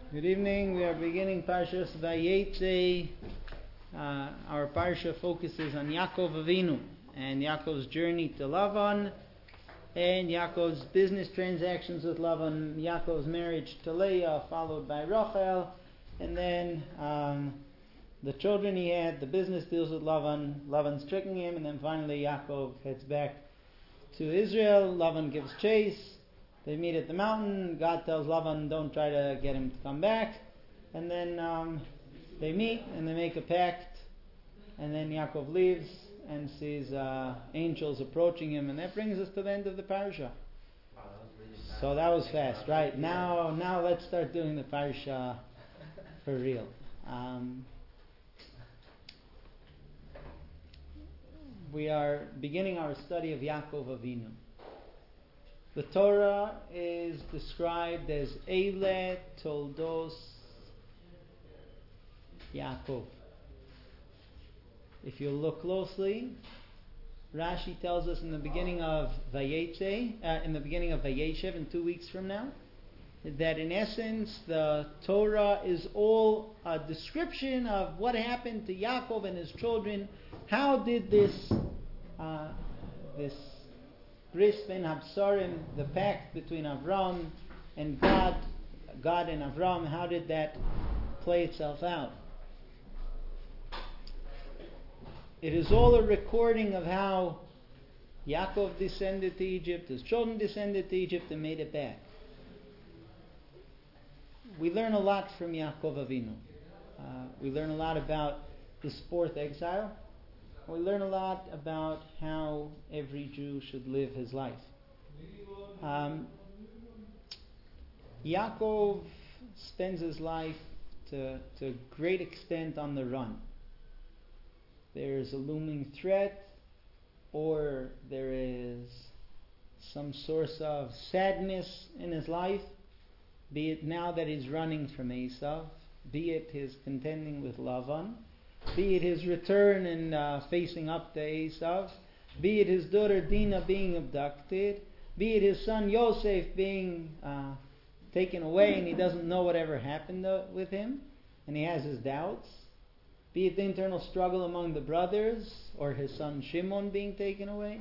Good evening. We are beginning Parshas Vayetze. Our parsha focuses on Yaakov Avinu and Yaakov's journey to Lavan, and Yaakov's business transactions with Lavan, Yaakov's marriage to Leah, followed by Rachel, and then the children he had, the business deals with Lavan's tricking him, and then finally Yaakov heads back to Israel. Lavan gives chase. They meet at the mountain. God tells Lavan, don't try to get him to come back. And then they meet and they make a pact. And then Yaakov leaves and sees angels approaching him. And that brings us to the end of the parasha. So that was fast, right? Now let's start doing the parasha for real. We are beginning our study of Yaakov Avinu. The Torah is described as Eile Toldos Yaakov. If you look closely, Rashi tells us in the beginning of Vayetze, in the beginning of Vayeshev, in 2 weeks from now, that in essence the Torah is all a description of what happened to Yaakov and his children. How did this Bris ben Habsarim, the pact between Avram and God and Avram, how did that play itself out? It is all a recording of how Yaakov descended to Egypt, his children descended to Egypt and made it back. We learn a lot from Yaakov Avinu. We learn a lot about his fourth exile. We learn a lot about how every Jew should live his life. Yaakov spends his life to a great extent on the run. There's a looming threat, or there is some source of sadness in his life, be it now that he's running from Esav, be it his contending with Lavan, be it his return and facing up to Esav, be it his daughter Dinah being abducted, be it his son Yosef being taken away and he doesn't know whatever happened with him and he has his doubts, be it the internal struggle among the brothers or his son Shimon being taken away.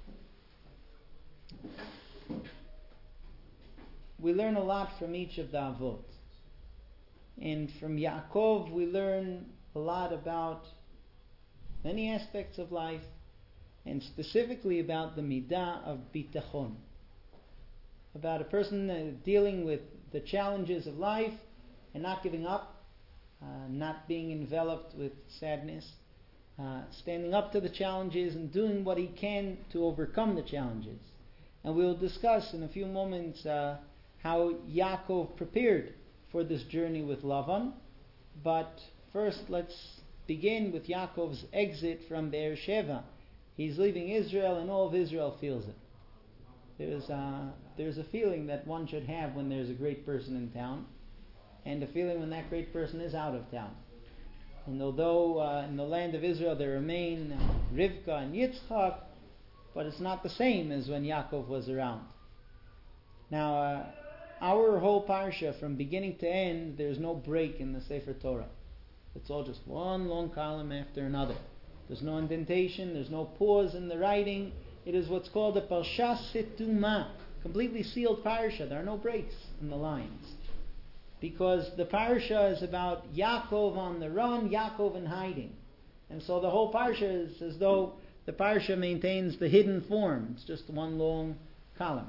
We learn a lot from each of the Avot. And from Yaakov we learn a lot about many aspects of life, and specifically about the midah of bitachon, about a person dealing with the challenges of life and not giving up, not being enveloped with sadness, standing up to the challenges and doing what he can to overcome the challenges. And we'll discuss in a few moments how Yaakov prepared for this journey with Lavan. But first, let's begin with Yaakov's exit from Beersheba. He's leaving Israel, and all of Israel feels it. There's a feeling that one should have when there's a great person in town, and a feeling when that great person is out of town. And although in the land of Israel there remain Rivka and Yitzchak, but it's not the same as when Yaakov was around. Now, our whole parsha, from beginning to end, there's no break in the Sefer Torah. It's all just one long column after another. There's no indentation, there's no pause in the writing. It is what's called a Parsha Setuma, completely sealed parsha. There are no breaks in the lines. Because the parsha is about Yaakov on the run, Yaakov in hiding. And so the whole parsha is as though the parsha maintains the hidden form. It's just one long column.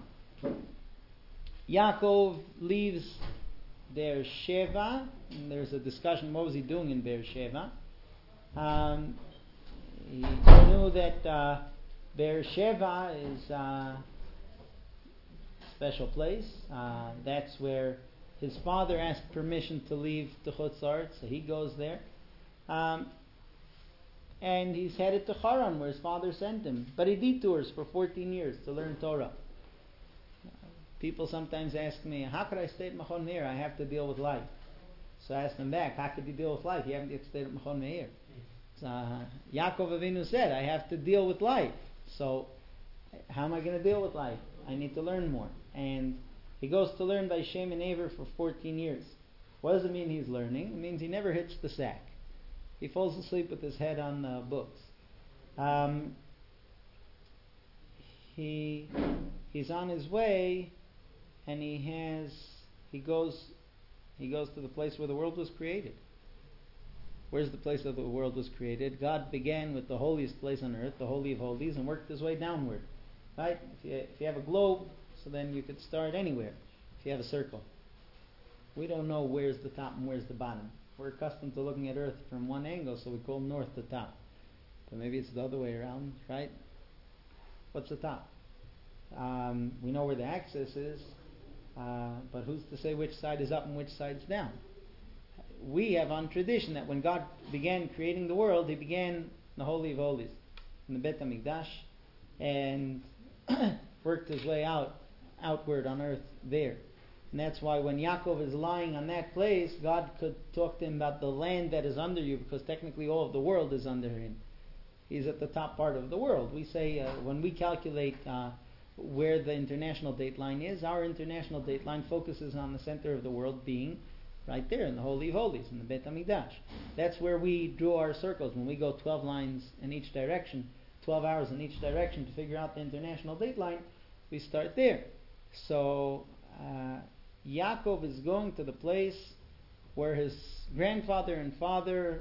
Yaakov leaves Beersheba, and there's a discussion, what was he doing in Beersheba? He knew that Beersheba is a special place. That's where his father asked permission to leave to Chutz La'aretz, so he goes there. And he's headed to Haran, where his father sent him. But he detours for 14 years to learn Torah. People sometimes ask me, how could I stay at Machon Meir? I have to deal with life. So I ask them back, how could you deal with life? You haven't yet stayed at Machon Meir. So Yaakov Avinu said, I have to deal with life. So how am I going to deal with life? I need to learn more. And he goes to learn by Shem and Aver for 14 years. What does it mean he's learning? It means he never hits the sack. He falls asleep with his head on the books. He's on his way, and he goes to the place where the world was created. Where's the place where the world was created? God began with the holiest place on earth, the Holy of Holies, and worked his way downward. Right? If you have a globe, so then you could start anywhere. If you have a circle, we don't know where's the top and where's the bottom. We're accustomed to looking at Earth from one angle, so we call north the top. But maybe it's the other way around, right? What's the top? We know where the axis is, but who's to say which side is up and which side's down? We have on tradition that when God began creating the world, He began in the Holy of Holies, in the Bet HaMikdash, and worked His way outward on earth there. And that's why when Yaakov is lying on that place, God could talk to him about the land that is under you, because technically all of the world is under him. He's at the top part of the world. We say, when we calculate where the international date line is, our international date line focuses on the center of the world being right there in the Holy of Holies, in the Bet HaMikdash. That's where we draw our circles. When we go 12 lines in each direction, 12 hours in each direction to figure out the international date line, we start there. So Yaakov is going to the place where his grandfather and father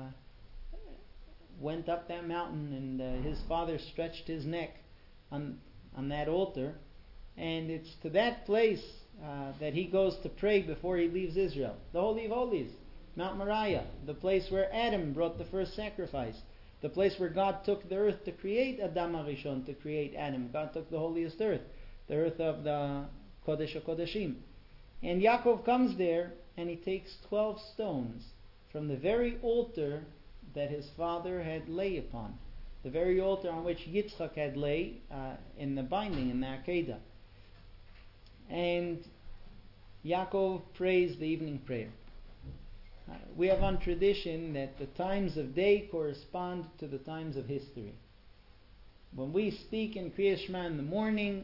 went up that mountain, and his father stretched his neck on that altar, and it's to that place that he goes to pray before he leaves Israel. The Holy of Holies, Mount Moriah, the place where Adam brought the first sacrifice, the place where God took the earth to create Adam HaRishon, to create Adam. God took the holiest earth, the earth of the Kodesh HaKodeshim. And Yaakov comes there, and he takes 12 stones from the very altar that his father had lay upon, the very altar on which Yitzchak had lay in the binding, in the Akedah. And Yaakov prays the evening prayer. We have on tradition that the times of day correspond to the times of history. When we speak in Kriyas Shema in the morning,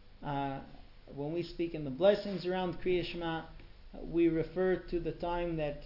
when we speak in the blessings around Kriyas Shema, we refer to the time that,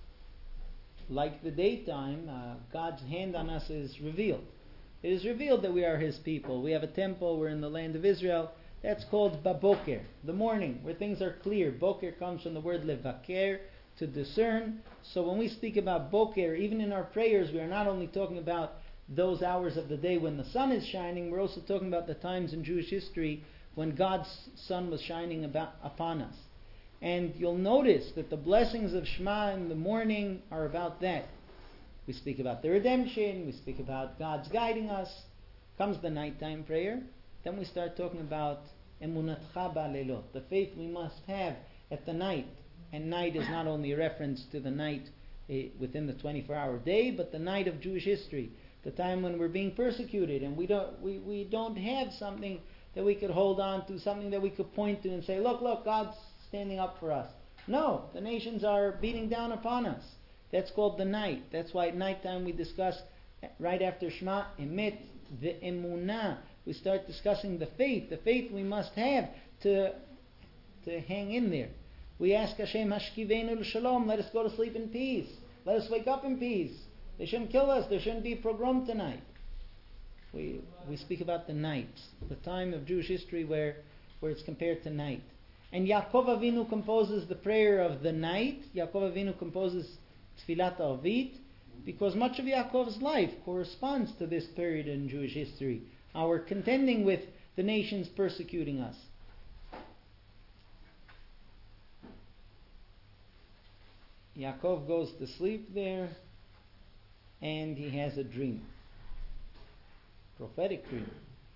like the daytime, God's hand on us is revealed. It is revealed that we are His people. We have a temple, we're in the land of Israel. That's called Baboker, the morning, where things are clear. Boker comes from the word levaker, to discern. So when we speak about Boker, even in our prayers, we are not only talking about those hours of the day when the sun is shining, we're also talking about the times in Jewish history when God's sun was shining upon us. And you'll notice that the blessings of Shema in the morning are about that. We speak about the redemption, we speak about God's guiding us. Comes the nighttime prayer. Then we start talking about Emunatcha ba'alelot, the faith we must have at the night. And night is not only a reference to the night within the 24-hour day, but the night of Jewish history, the time when we're being persecuted, and we don't have something that we could hold on to, something that we could point to and say, look, God's standing up for us. No, the nations are beating down upon us. That's called the night. That's why at nighttime we discuss, right after Shema, Emet, the Emunah. We start discussing the faith we must have to hang in there. We ask Hashem, Hashkivenu l'shalom, let us go to sleep in peace. Let us wake up in peace. They shouldn't kill us. There shouldn't be a pogrom tonight. We speak about the night, the time of Jewish history where it's compared to night. And Yaakov Avinu composes the prayer of the night. Yaakov Avinu composes Tfilat Arvit, because much of Yaakov's life corresponds to this period in Jewish history. Our contending with the nations persecuting us. Yaakov goes to sleep there, and he has a dream. Prophetic dream.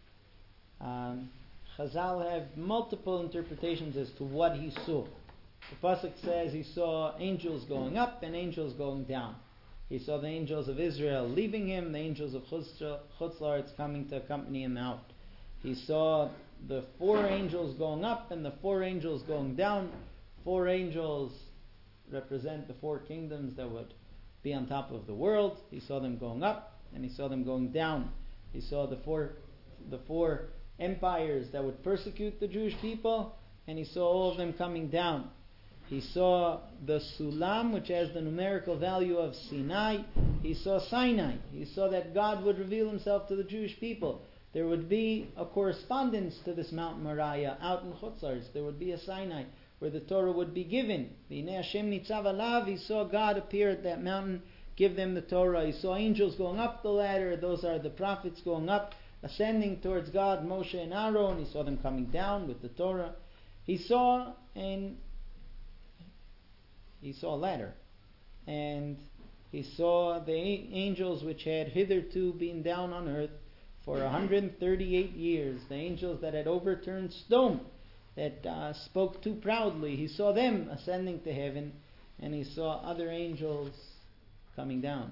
Chazal have multiple interpretations as to what he saw. The pasuk says he saw angels going up and angels going down. He saw the angels of Israel leaving him, the angels of Chutz La'aretz coming to accompany him out. He saw the 4 angels going up and the 4 angels going down. 4 angels represent the 4 kingdoms that would be on top of the world. He saw them going up and he saw them going down. He saw the four empires that would persecute the Jewish people, and he saw all of them coming down. He saw the Sulam, which has the numerical value of Sinai. He saw Sinai. He saw that God would reveal himself to the Jewish people. There would be a correspondence to this Mount Moriah out in Chutzars. There would be a Sinai where the Torah would be given. V'nei Hashem nitzav alav. He saw God appear at that mountain, give them the Torah. He saw angels going up the ladder. Those are the prophets going up, ascending towards God, Moshe and Aaron. He saw them coming down with the Torah. He saw a ladder. And he saw the angels which had hitherto been down on earth for 138 years. The angels that had overturned stone, that spoke too proudly. He saw them ascending to heaven, and he saw other angels coming down.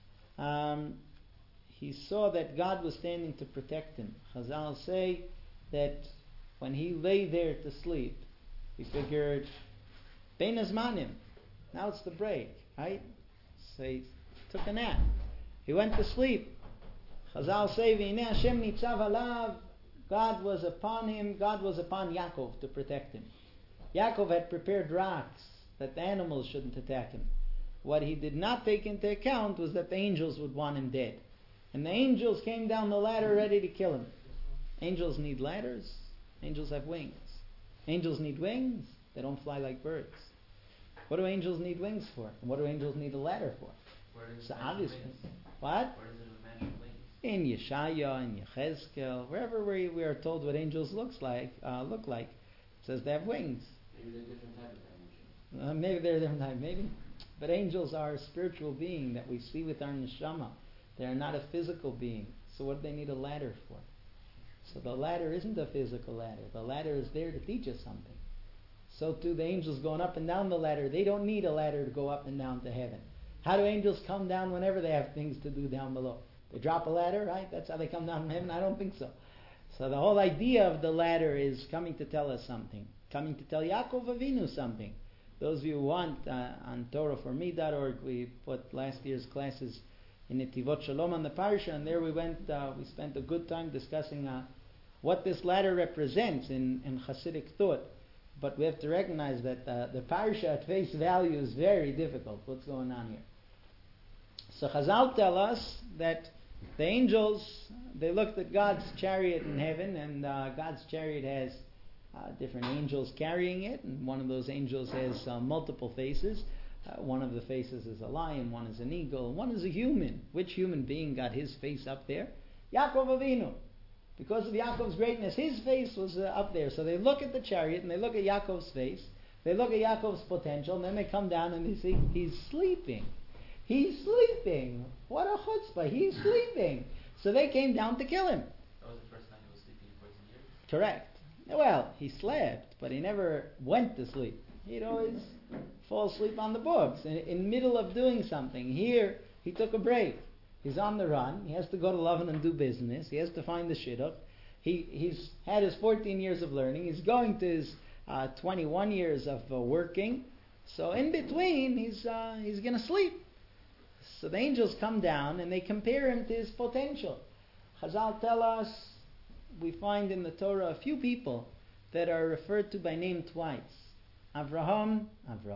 He saw that God was standing to protect him. Chazal say that when he lay there to sleep, he figured, Bein Azmanim, now it's the break, right? So he took a nap. He went to sleep. Chazal say, V'nei Hashem nitzav alav. God was upon him. God was upon Yaakov to protect him. Yaakov had prepared rocks that the animals shouldn't attack him. What he did not take into account was that the angels would want him dead. And the angels came down the ladder ready to kill him. Angels need ladders. Angels have wings. Angels need wings. They don't fly like birds. What do angels need wings for? And what do angels need a ladder for? So obviously, what? Where does it mention wings? In Yeshaya, in Yechezkel, wherever we are told what angels look like, it says they have wings. Maybe they're a different type of dimension. Maybe they're a different type, maybe. But angels are a spiritual being that we see with our neshama. They are not a physical being. So what do they need a ladder for? So the ladder isn't a physical ladder. The ladder is there to teach us something. So too the angels going up and down the ladder, they don't need a ladder to go up and down to heaven. How do angels come down whenever they have things to do down below? They drop a ladder, right? That's how they come down from heaven? I don't think so. So the whole idea of the ladder is coming to tell us something. Coming to tell Yaakov Avinu something. Those of you who want, on TorahForMe.org, we put last year's classes in Netivot Shalom on the Parsha, and there we spent a good time discussing what this ladder represents in Hasidic thought. But we have to recognize that the Parsha at face value is very difficult. What's going on here? So Chazal tell us that the angels, they looked at God's chariot in heaven, and God's chariot has different angels carrying it, and one of those angels has multiple faces. One of the faces is a lion, one is an eagle, one is a human. Which human being got his face up there? Yaakov Avinu. Because of Yaakov's greatness, his face was up there. So they look at the chariot and they look at Yaakov's face. They look at Yaakov's potential, and then they come down and they see he's sleeping. He's sleeping. What a chutzpah. He's sleeping. So they came down to kill him. That was the first time he was sleeping in 14 years? Correct. Well, he slept, but he never went to sleep. He'd always fall asleep on the books in middle of doing something. Here, he took a break. He's on the run. He has to go to Lavan and do business. He has to find the shidduch. He's had his 14 years of learning. He's going to his 21 years of working. So in between, he's going to sleep. So the angels come down and they compare him to his potential. Chazal tell us, we find in the Torah a few people that are referred to by name twice. Avraham,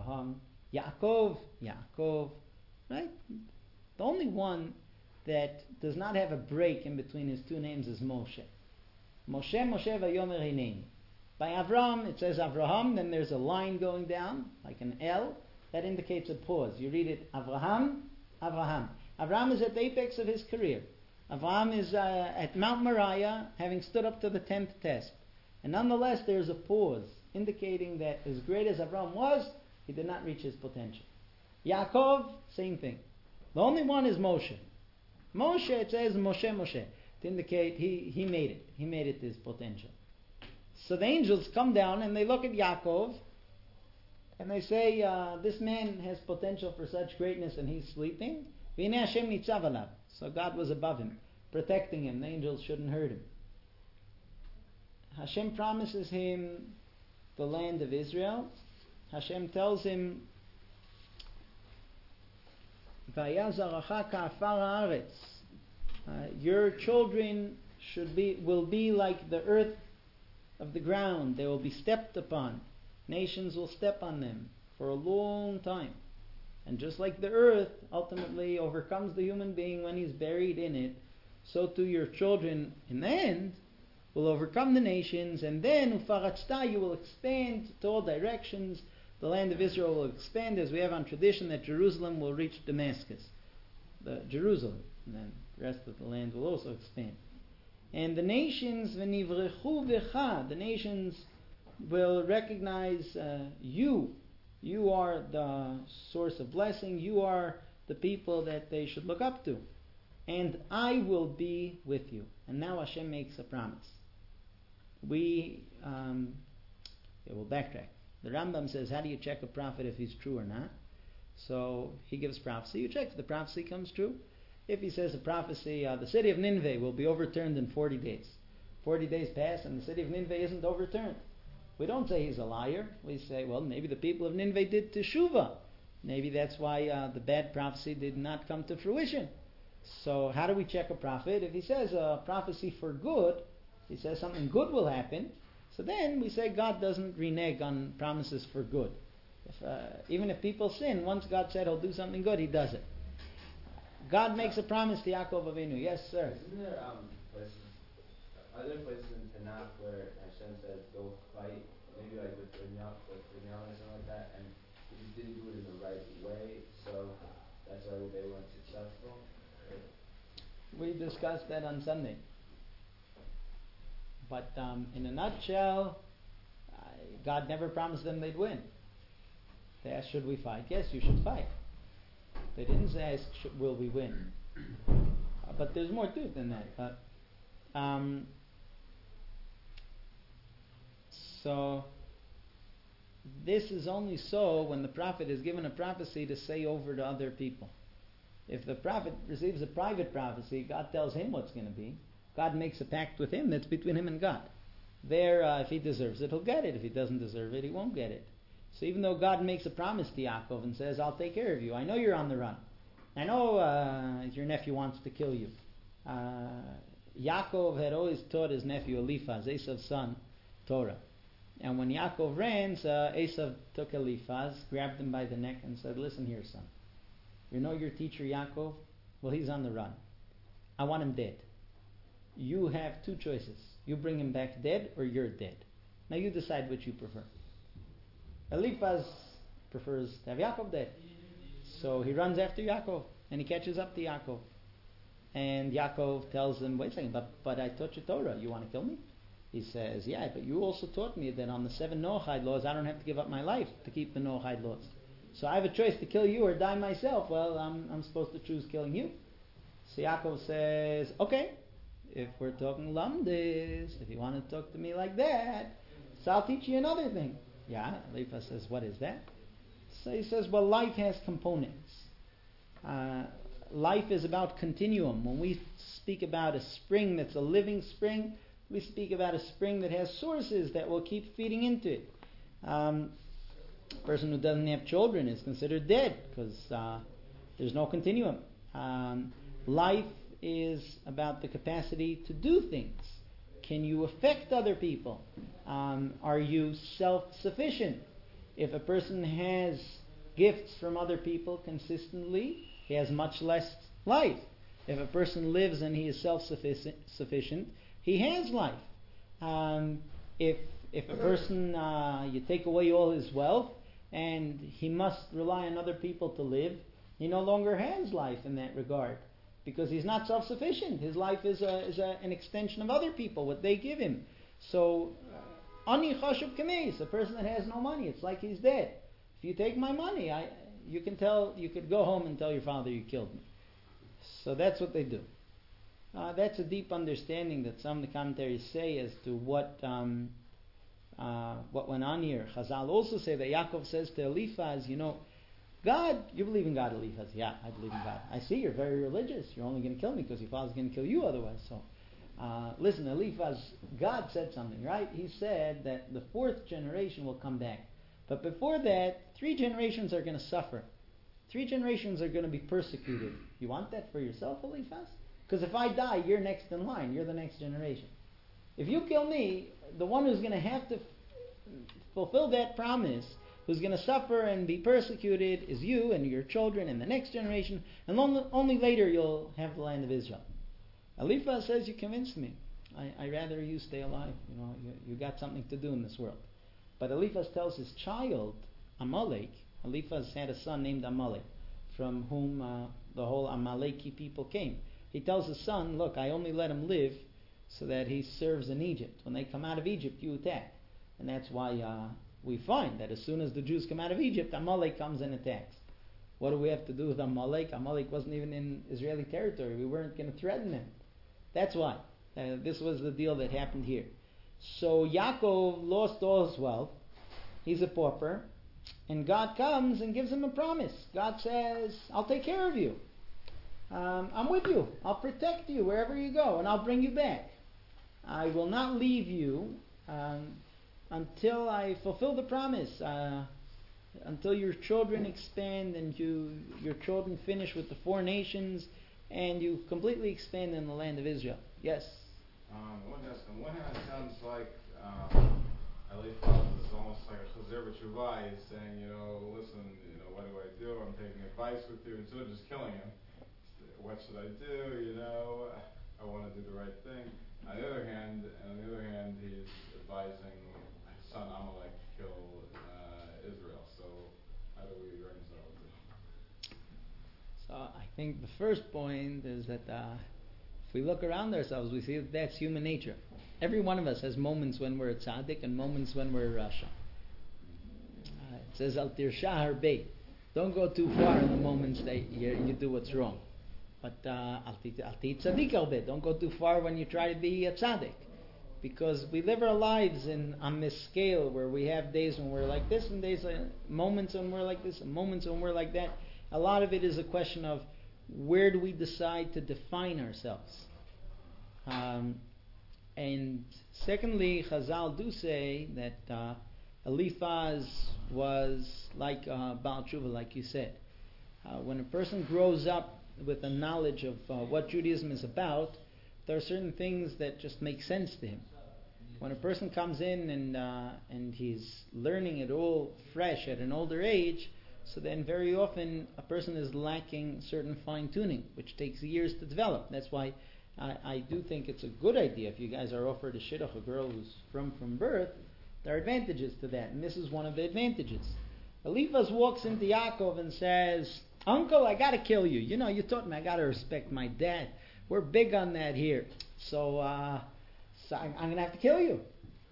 Yaakov, right? The only one that does not have a break in between his two names is Moshe. Moshe vayomer hineni. By Avram, it says Avraham, then there's a line going down, like an L, that indicates a pause. You read it, Avraham. Avraham is at the apex of his career. Avraham is at Mount Moriah, having stood up to the 10th test. And nonetheless, there's a pause, indicating that as great as Avraham was, he did not reach his potential. Yaakov, same thing. The only one is Moshe. Moshe, it says Moshe, to indicate he made it. He made it to his potential. So the angels come down and they look at Yaakov and they say, this man has potential for such greatness and he's sleeping. V'nei Hashem nitzav alav. So God was above him, protecting him. The angels shouldn't hurt him. Hashem promises him the land of Israel. Hashem tells him, your children will be like the earth of the ground. They will be stepped upon. Nations will step on them. for a long time. And just like the earth ultimately overcomes the human being when he's buried in it, so too your children in the end will overcome the nations, and then Ufaratzta, you will expand to all directions. The land of Israel will expand, as we have on tradition that Jerusalem will reach Damascus. Jerusalem, and then the rest of the land will also expand. And the nations, v'nivrechu b'cha, the nations will recognize you. You are the source of blessing. You are the people that they should look up to. And I will be with you. And now Hashem makes a promise. We'll backtrack. The Rambam says, how do you check a prophet if he's true or not? So he gives prophecy. You check if the prophecy comes true. If he says a prophecy, the city of Nineveh will be overturned in 40 days. 40 days pass and the city of Nineveh isn't overturned. We don't say he's a liar. We say, well, maybe the people of Nineveh did teshuvah. Maybe that's why the bad prophecy did not come to fruition. So how do we check a prophet? If he says a prophecy for good, he says something good will happen, so then we say God doesn't renege on promises for good. Even if people sin, once God said he'll do something good, he does it. God makes a promise to Yaakov Avinu. Yes, sir. Isn't there other places in Tanakh where Hashem says go fight, maybe like with Vinyal or something like that, and he just didn't do it in the right way, so that's why they weren't successful? We discussed that on Sunday. But in a nutshell, God never promised them they'd win. They asked, should we fight? Yes, you should fight. They didn't say, will we win? But there's more to it than that. So this is only so when the prophet is given a prophecy to say over to other people. If the prophet receives a private prophecy, God tells him what's going to be. God makes a pact with him that's between him and God. There, if he deserves it, he'll get it. If he doesn't deserve it, he won't get it. So even though God makes a promise to Yaakov and says, I'll take care of you. I know you're on the run. I know your nephew wants to kill you. Yaakov had always taught his nephew Eliphaz, Esav's son, Torah. And when Yaakov ran, Esav took Eliphaz, grabbed him by the neck and said, listen here, son. You know your teacher Yaakov? Well, he's on the run. I want him dead. You have two choices. You bring him back dead or you're dead. Now you decide which you prefer. Eliphaz prefers to have Yaakov dead. So he runs after Yaakov and he catches up to Yaakov. And Yaakov tells him, wait a second, but I taught you Torah. You want to kill me? He says, yeah, but you also taught me that on the 7 Noahide laws, I don't have to give up my life to keep the Noahide laws. So I have a choice to kill you or die myself. Well, I'm supposed to choose killing you. So Yaakov says, okay, if we're talking lamdis, if you want to talk to me like that, so I'll teach you another thing. Yeah, Eliphaz says, what is that? So he says, well, life has components. Life is about continuum. When we speak about a spring that's a living spring, we speak about a spring that has sources that will keep feeding into it. A person who doesn't have children is considered dead because there's no continuum. Life is about the capacity to do things. Can you affect other people? Are you self-sufficient? If a person has gifts from other people consistently, he has much less life. If a person lives and he is self-sufficient, he has life. If a person, you take away all his wealth and he must rely on other people to live, he no longer has life in that regard because he's not self-sufficient. His life is an extension of other people, what they give him. So, ani chashuv kameis, a person that has no money, it's like he's dead. If you take my money, you could go home and tell your father you killed me. So that's what they do. That's a deep understanding that some of the commentaries say as to what went on here. Chazal also say that Yaakov says to Eliphaz, God, you believe in God, Eliphaz? Yeah, I believe in God. I see you're very religious. You're only going to kill me because your father's going to kill you otherwise. So, listen, Eliphaz, God said something, right? He said that the 4th generation will come back. But before that, 3 generations are going to suffer. 3 generations are going to be persecuted. You want that for yourself, Eliphaz? Because if I die, you're next in line. You're the next generation. If you kill me, the one who's going to have to fulfill that promise who's going to suffer and be persecuted is you and your children and the next generation, and only later you'll have the land of Israel. Eliphaz says, you convinced me. I rather you stay alive. You got something to do in this world. But Eliphaz tells his child, Amalek, Eliphaz had a son named Amalek, from whom the whole Amaleki people came. He tells his son, look, I only let him live so that he serves in Egypt. When they come out of Egypt, you attack. And that's why we find that as soon as the Jews come out of Egypt, Amalek comes and attacks. What do we have to do with Amalek? Amalek wasn't even in Israeli territory. We weren't going to threaten him. That's why. This was the deal that happened here. So Yaakov lost all his wealth. He's a pauper. And God comes and gives him a promise. God says, I'll take care of you. I'm with you. I'll protect you wherever you go, and I'll bring you back. I will not leave you until I fulfill the promise. Until your children expand and your children finish with the 4 nations and you completely expand in the land of Israel. Yes? On one hand, it sounds like Eliphaz is almost like a chazer b'tshuvah. He's saying, listen, what do? I'm taking advice with you instead of just killing him. What should I do? I want to do the right thing. On the other hand, he's advising his son Amalek to kill Israel. So how do we reconcile the two? So I think the first point is that if we look around ourselves, we see that that's human nature. Every one of us has moments when we're a tzaddik and moments when we're a rasha. It says, Al tirsha harbei. Don't go too far in the moments that you do what's wrong. But Al ti tzaddik arbei. Don't go too far when you try to be a tzaddik. Because we live our lives on this scale where we have days when we're like this and moments when we're like this and moments when we're like that. A lot of it is a question of where do we decide to define ourselves. And secondly, Chazal do say that Eliphaz was like Baal Tshuva, like you said. When a person grows up with a knowledge of what Judaism is about, there are certain things that just make sense to him. When a person comes in and he's learning it all fresh at an older age, so then very often a person is lacking certain fine-tuning, which takes years to develop. That's why I do think it's a good idea if you guys are offered a shidduch, a girl who's from birth, there are advantages to that, and this is one of the advantages. Eliphaz walks into Yaakov and says, Uncle, I got to kill you. You taught me I got to respect my dad. We're big on that here. So I'm going to have to kill you.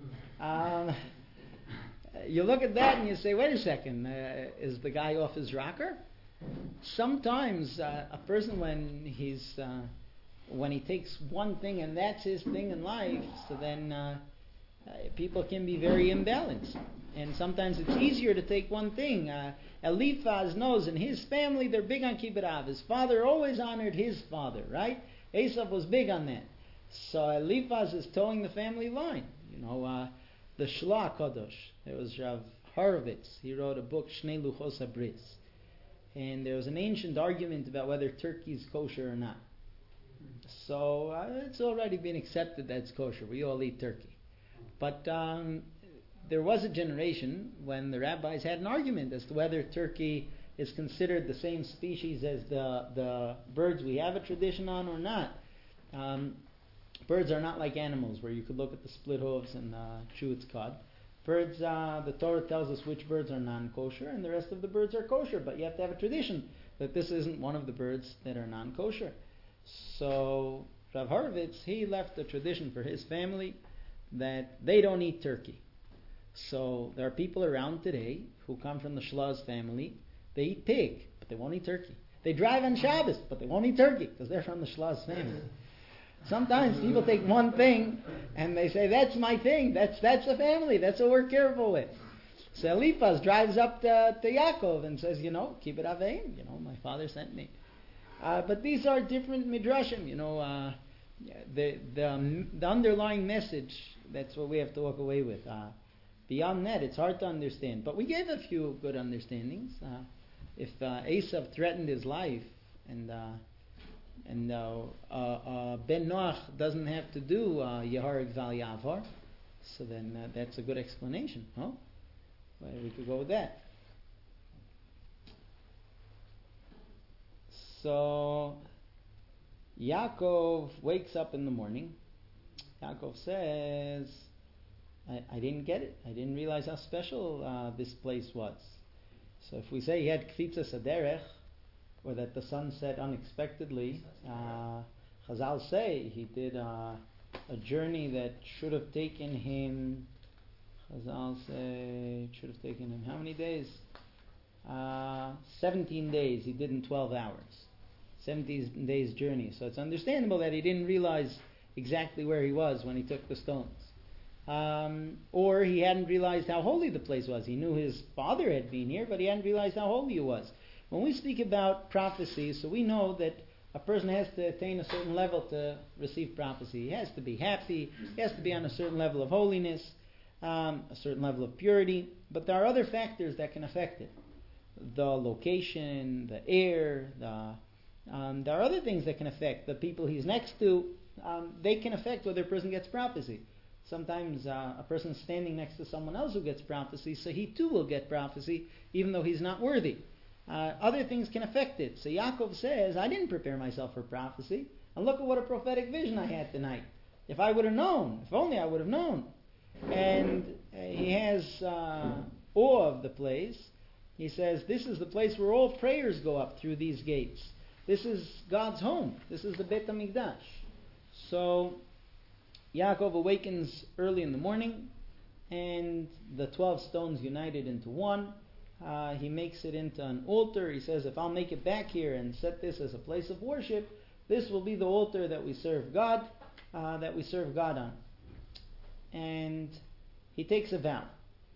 You look at that and you say, wait a second, is the guy off his rocker? Sometimes a person when he takes one thing and that's his thing in life, so then people can be very imbalanced. And sometimes it's easier to take one thing. Eliphaz knows in his family they're big on kibbud av. His father always honored his father, right? Esav was big on that. So Eliphaz is towing the family line. The Shla Kadosh. There was Rav Horovitz. He wrote a book, Shnei Luchos HaBris. And there was an ancient argument about whether turkey is kosher or not. So it's already been accepted that it's kosher. We all eat turkey. But there was a generation when the rabbis had an argument as to whether turkey is considered the same species as the birds we have a tradition on or not. Birds are not like animals where you could look at the split hooves and chew its cud. Birds, the Torah tells us which birds are non-kosher and the rest of the birds are kosher, but you have to have a tradition that this isn't one of the birds that are non-kosher. So Rav Horovitz, he left a tradition for his family that they don't eat turkey. So there are people around today who come from the Shlaz family. They eat pig, but they won't eat turkey. They drive on Shabbos, but they won't eat turkey because they're from the Shlaz family. Sometimes people take one thing and they say, that's my thing, that's the family, that's what we're careful with. So Eliphaz drives up to Yaakov and says, kibbud aveim, my father sent me. But these are different midrashim, the underlying message, that's what we have to walk away with. Beyond that, it's hard to understand. But we gave a few good understandings. If Esav threatened his life and Ben Noach doesn't have to do Yehareg Val Yavar, so then that's a good explanation. Huh? Well, we could go with that. So Yaakov wakes up in the morning. Yaakov says, I didn't get it. I didn't realize how special this place was. So if we say he had kfitzas haderech, or that the sun set unexpectedly, Chazal say he did a journey that should have taken him, Chazal say, it should have taken him how many days? 17 days he did in 12 hours. 17 days journey. So it's understandable that he didn't realize exactly where he was when he took the stones. Or he hadn't realized how holy the place was. He knew his father had been here, but he hadn't realized how holy it was. When we speak about prophecy, so we know that a person has to attain a certain level to receive prophecy. He has to be happy, he has to be on a certain level of holiness, a certain level of purity, but there are other factors that can affect it. The location, the air, there are other things that can affect the people he's next to. They can affect whether a person gets prophecy. Sometimes a person is standing next to someone else who gets prophecy, so he too will get prophecy, even though he's not worthy. Other things can affect it. So Yaakov says, I didn't prepare myself for prophecy, and look at what a prophetic vision I had tonight. If I would have known, if only I would have known. And he has awe of the place. He says, this is the place where all prayers go up through these gates. This is God's home. This is the Beit HaMikdash. So Yaakov awakens early in the morning, and the 12 stones united into one. He makes it into an altar. He says, if I'll make it back here and set this as a place of worship, this will be the altar that we serve God, on. And he takes a vow.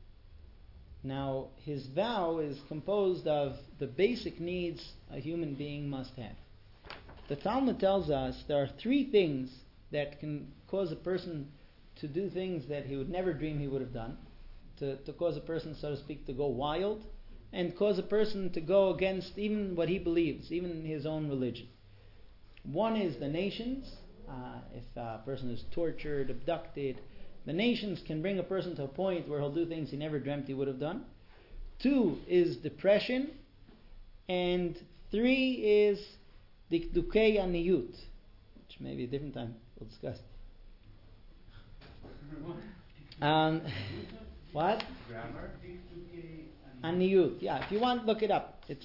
Now, his vow is composed of the basic needs a human being must have. The Talmud tells us there are three things that can cause a person to do things that he would never dream he would have done, to cause a person, so to speak, to go wild, and cause a person to go against even what he believes, even his own religion. One is the nations. If a person is tortured, abducted, the nations can bring a person to a point where he'll do things he never dreamt he would have done. 2 is depression. And 3 is dikdukei aniyut, which maybe a different time we'll discuss. What? Grammar? Aniyut. Yeah, if you want, look it up. It's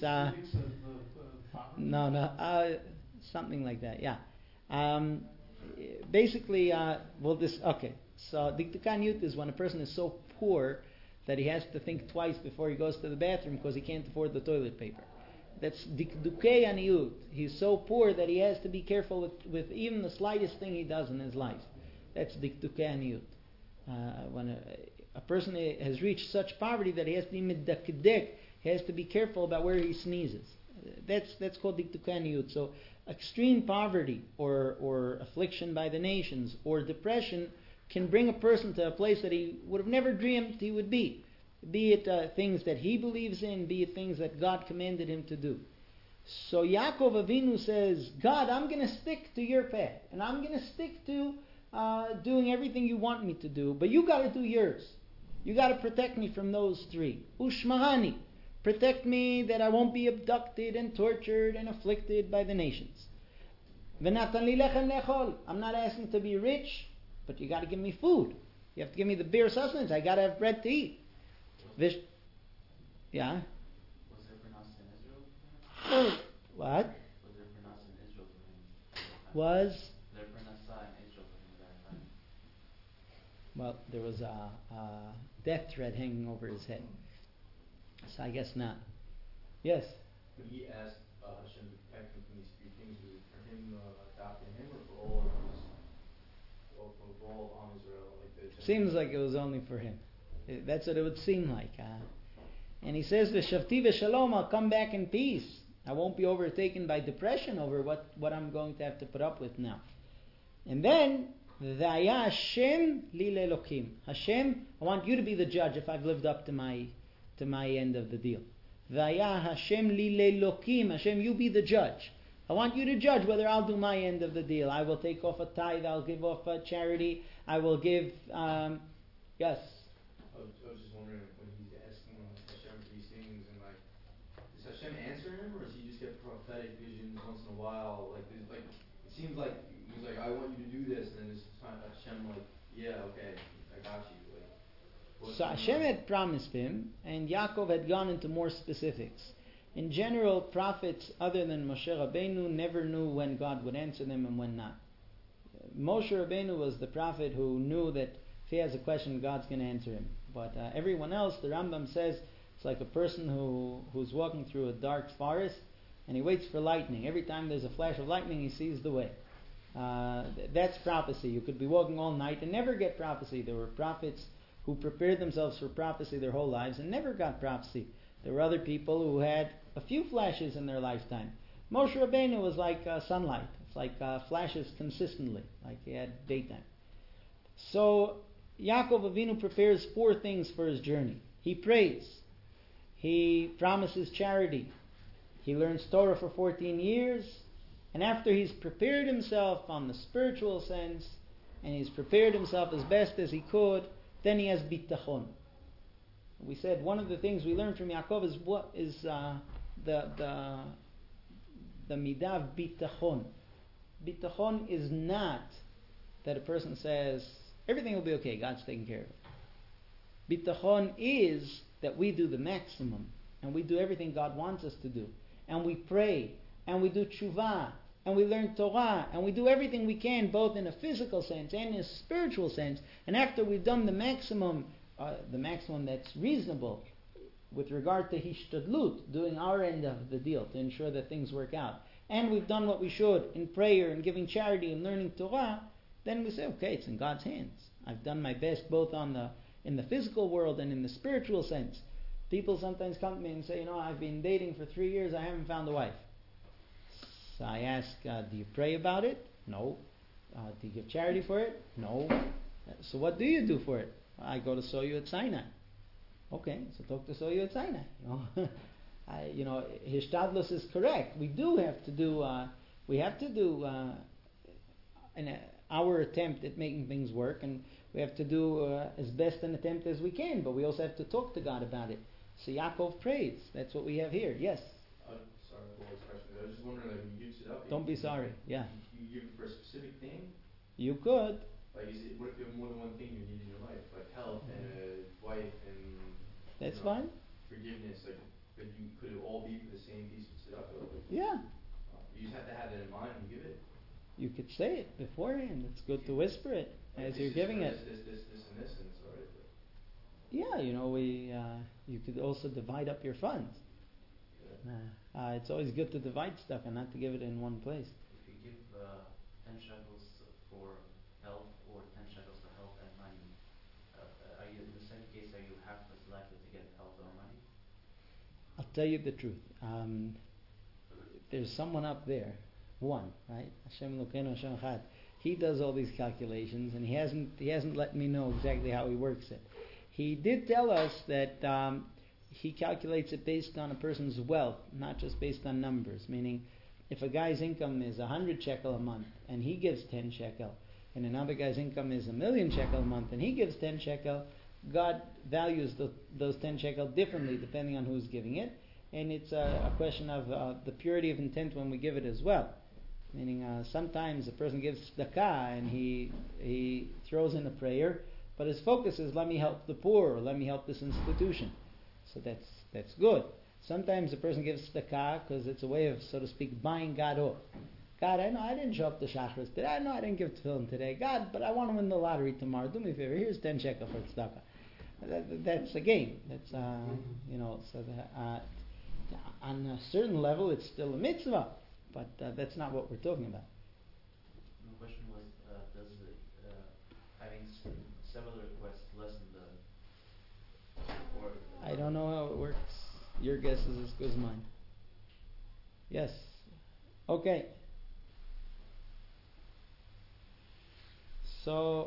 something like that. Yeah. Basically, okay. So dikdukei aniyut is when a person is so poor that he has to think twice before he goes to the bathroom because he can't afford the toilet paper. That's dikdukei aniyut. He's so poor that he has to be careful with even the slightest thing he does in his life. That's dikdukei aniyut. When a person has reached such poverty that he has to be middakdek, he has to be careful about where he sneezes. That's called dikdukei aniyut. So extreme poverty or affliction by the nations or depression can bring a person to a place that he would have never dreamed he would be. Be it things that he believes in, be it things that God commanded him to do. So Yaakov Avinu says, God, I'm going to stick to your path, and I'm going to stick to doing everything you want me to do, but you got to do yours. You got to protect me from those 3. Ushmahani, protect me that I won't be abducted and tortured and afflicted by the nations. V'natan li lechem lechol, I'm not asking to be rich, but you got to give me food. You have to give me the bare sustenance. I got to have bread to eat. Yeah. Was there pronounced in Israel? What? Was there pronounced in Israel for him? Was? There pronounced in Israel for him at that time. Well, there was a death threat hanging over his head. So I guess not. Yes? When he asked Hashem to protect him from these 3 things, was it for him adopting him or for all of Israel? Seems like it was only for him. That's what it would seem like. And he says, V'shavti v'shalom, I'll come back in peace. I won't be overtaken by depression over what I'm going to have to put up with now. And then, V'aya Hashem li le'elokim. Hashem, I want you to be the judge if I've lived up to my end of the deal. V'aya Hashem li le'elokim. Hashem, you be the judge. I want you to judge whether I'll do my end of the deal. I will take off a tithe, I'll give off a charity, I will give, yes? I was just wondering when he's asking Hashem for these things, and does Hashem answer him? him, or does he just get prophetic visions once in a while? Like it seems like he's like, I want you to do this, and then this time Hashem like, yeah, okay, I got you. Like, So Hashem had promised him, and Yaakov had gone into more specifics. In general, prophets other than Moshe Rabbeinu never knew when God would answer them and when not. Moshe Rabbeinu was the prophet who knew that if he has a question, God's going to answer him. But everyone else, the Rambam says, it's like a person who's walking through a dark forest and he waits for lightning. Every time there's a flash of lightning, he sees the way. That's prophecy. You could be walking all night and never get prophecy. There were prophets who prepared themselves for prophecy their whole lives and never got prophecy. There were other people who had a few flashes in their lifetime. Moshe Rabbeinu was like sunlight. It's like flashes consistently, like he had daytime. So Yaakov Avinu prepares 4 things for his journey. He prays. He promises charity. He learns Torah for 14 years. And after he's prepared himself on the spiritual sense, and he's prepared himself as best as he could, then he has bitachon. We said one of the things we learned from Yaakov is what is the midah of bitachon. Bitachon is not that a person says everything will be okay, God's taking care of it. Bitachon is that we do the maximum and we do everything God wants us to do, and we pray and we do tshuva and we learn Torah and we do everything we can, both in a physical sense and in a spiritual sense. And after we've done the maximum that's reasonable with regard to hishtadlut, doing our end of the deal to ensure that things work out, and we've done what we should in prayer and giving charity and learning Torah, then we say, okay, it's in God's hands. I've done my best both in the physical world and in the spiritual sense. People sometimes come to me and say, I've been dating for 3 years, I haven't found a wife. So I ask, do you pray about it? No. Do you give charity for it? No. So what do you do for it? I go to Soyu at Sinai. Okay, so talk to Soyu at Sinai. Hishtadlus is correct. We do have to do. Our attempt at making things work, and we have to do as best an attempt as we can. But we also have to talk to God about it. So Yaakov prays. That's what we have here. Yes. Sorry, what was the question? I was just wondering, like, when you use it up. Don't be sorry. Yeah. You give it for a specific thing. You could. Like, what if you have more than one thing you need in your life, like health and a wife and that's fine. Forgiveness, like, could it all be for the same piece of tzedakah? Yeah. You just have to have that in mind when you give it. You could say it beforehand. It's good to whisper it as you're giving it. This, and this, and sorry. Yeah, you could also divide up your funds. It's always good to divide stuff and not to give it in one place. If you give 10 shekels for health or 10 shekels for health and money, are you in the second case? Are you half as likely to get health or money? I'll tell you the truth. There's someone up there, one, right? Hashem Elokeinu Hashem Echad. He does all these calculations, and he hasn't let me know exactly how he works it. He did tell us that he calculates it based on a person's wealth, not just based on numbers. Meaning, if a guy's income is 100 shekel a month and he gives 10 shekel, and another guy's income is 1,000,000 shekel a month and he gives 10 shekel, God values those 10 shekel differently depending on who's giving it. And it's a question of the purity of intent when we give it as well. Meaning, sometimes a person gives tzedakah and he throws in a prayer, but his focus is, let me help the poor, or let me help this institution. So that's good. Sometimes a person gives tzedakah because it's a way of, so to speak, buying God off. God, I know I didn't show up to Shachris today. I know I didn't give tefillin today. God, but I want to win the lottery tomorrow. Do me a favor. Here's 10 shekel for tzedakah. That's a game. That's So that, on a certain level, it's still a mitzvah, but that's not what we're talking about. The question was, does having several requests lessen the? Or I don't know how it works. Your guess is as good as mine. Yes. Okay. So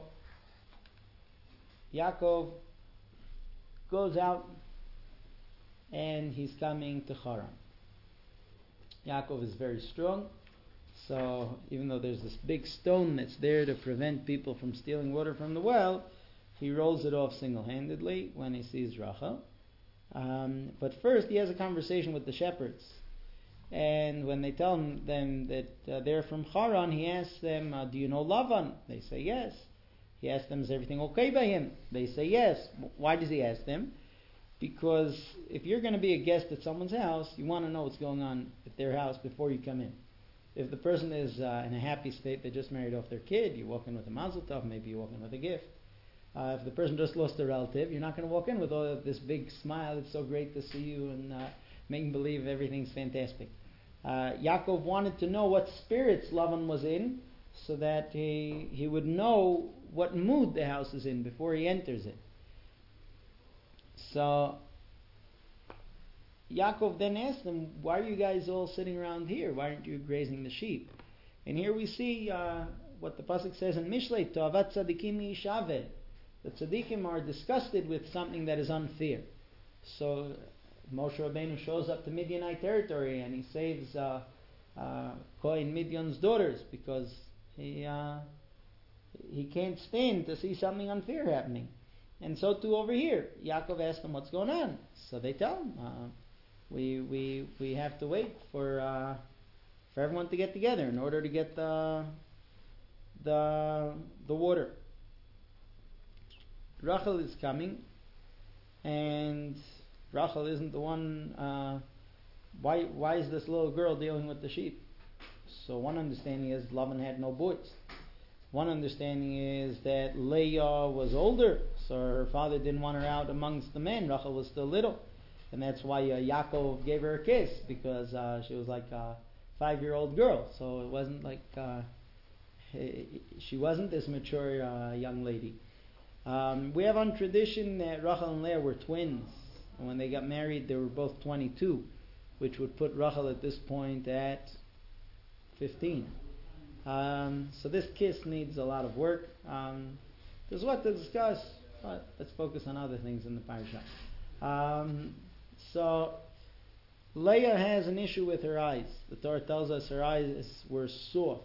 Yaakov goes out and he's coming to Haran. Yaakov is very strong, so even though there's this big stone that's there to prevent people from stealing water from the well, he rolls it off single-handedly when he sees Rachel. But first he has a conversation with the shepherds. And when they tell them that they're from Haran, he asks them, do you know Lavan? They say yes. He asks them, is everything okay by him? They say yes. Why does he ask them? Because if you're going to be a guest at someone's house, you want to know what's going on at their house before you come in. If the person is in a happy state, they just married off their kid, you walk in with a mazel tov, maybe you walk in with a gift. If the person just lost a relative, you're not going to walk in with all of this big smile, it's so great to see you, and making believe everything's fantastic. Yaakov wanted to know what spirits Lavan was in, so that he would know what mood the house is in before he enters it. So Yaakov then asked them, why are you guys all sitting around here? Why aren't you grazing the sheep? And here we see what the pasuk says in Mishlei, Toavat tzadikim yishaveh. The tzadikim are disgusted with something that is unfair. So Moshe Rabbeinu shows up to Midianite territory and he saves Kohen Midian's daughters because he can't stand to see something unfair happening. And so too over here, Yaakov asked them what's going on. So they tell him, we have to wait for everyone to get together in order to get the water. Rachel is coming, and Rachel isn't the one. Why is this little girl dealing with the sheep? So one understanding is Lavan had no boys. One understanding is that Leah was older, so her father didn't want her out amongst the men. Rachel was still little, and that's why Yaakov gave her a kiss, because she was like a 5-year-old girl. So it wasn't like she wasn't this mature young lady. We have on tradition that Rachel and Leah were twins, and when they got married, they were both 22, which would put Rachel at this point at 15. So this kiss needs a lot of work. There's what to discuss, but let's focus on other things in the parasha. So Leah has an issue with her eyes. The Torah tells us her eyes were soft.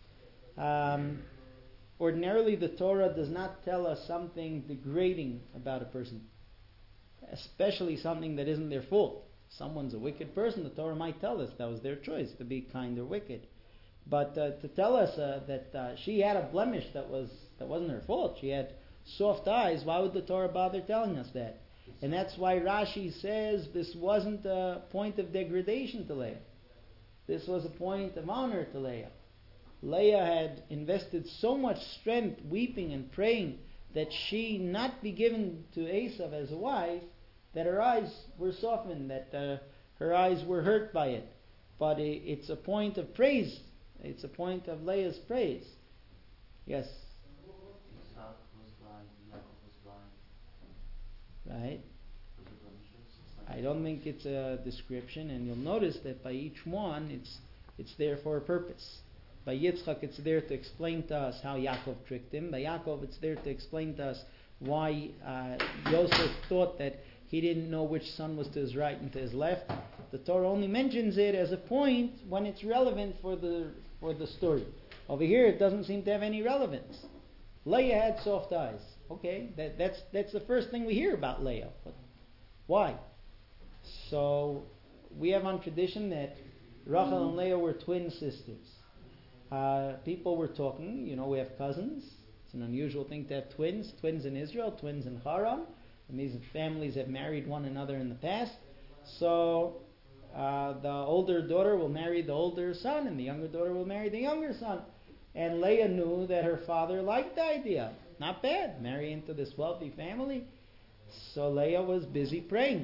Ordinarily, the Torah does not tell us something degrading about a person, especially something that isn't their fault. Someone's a wicked person, the Torah might tell us that was their choice, to be kind or wicked. But to tell us that she had a blemish that wasn't her fault, she had soft eyes, why would the Torah bother telling us that? And that's why Rashi says this wasn't a point of degradation to Leah. This was a point of honor to Leah. Leah had invested so much strength weeping and praying that she not be given to Esav as a wife, that her eyes were softened, that her eyes were hurt by it. But it's a point of praise. It's a point of Leah's praise. Yes? Isaac was blind, Yaakov was blind. Right? Was it blemishes? I don't think it's a description, and you'll notice that by each one, it's there for a purpose. By Yitzchak, it's there to explain to us how Yaakov tricked him. By Yaakov, it's there to explain to us why Yosef thought that he didn't know which son was to his right and to his left. The Torah only mentions it as a point when it's relevant for the story. Over here, it doesn't seem to have any relevance. Leah had soft eyes. Okay, that's the first thing we hear about Leah. But why? So we have on tradition that Rachel and Leah were twin sisters. People were talking, we have cousins. It's an unusual thing to have twins in Israel, twins in Haran. And these families have married one another in the past. So the older daughter will marry the older son, and the younger daughter will marry the younger son. And Leah knew that her father liked the idea. Not bad, marry into this wealthy family. So Leah was busy praying.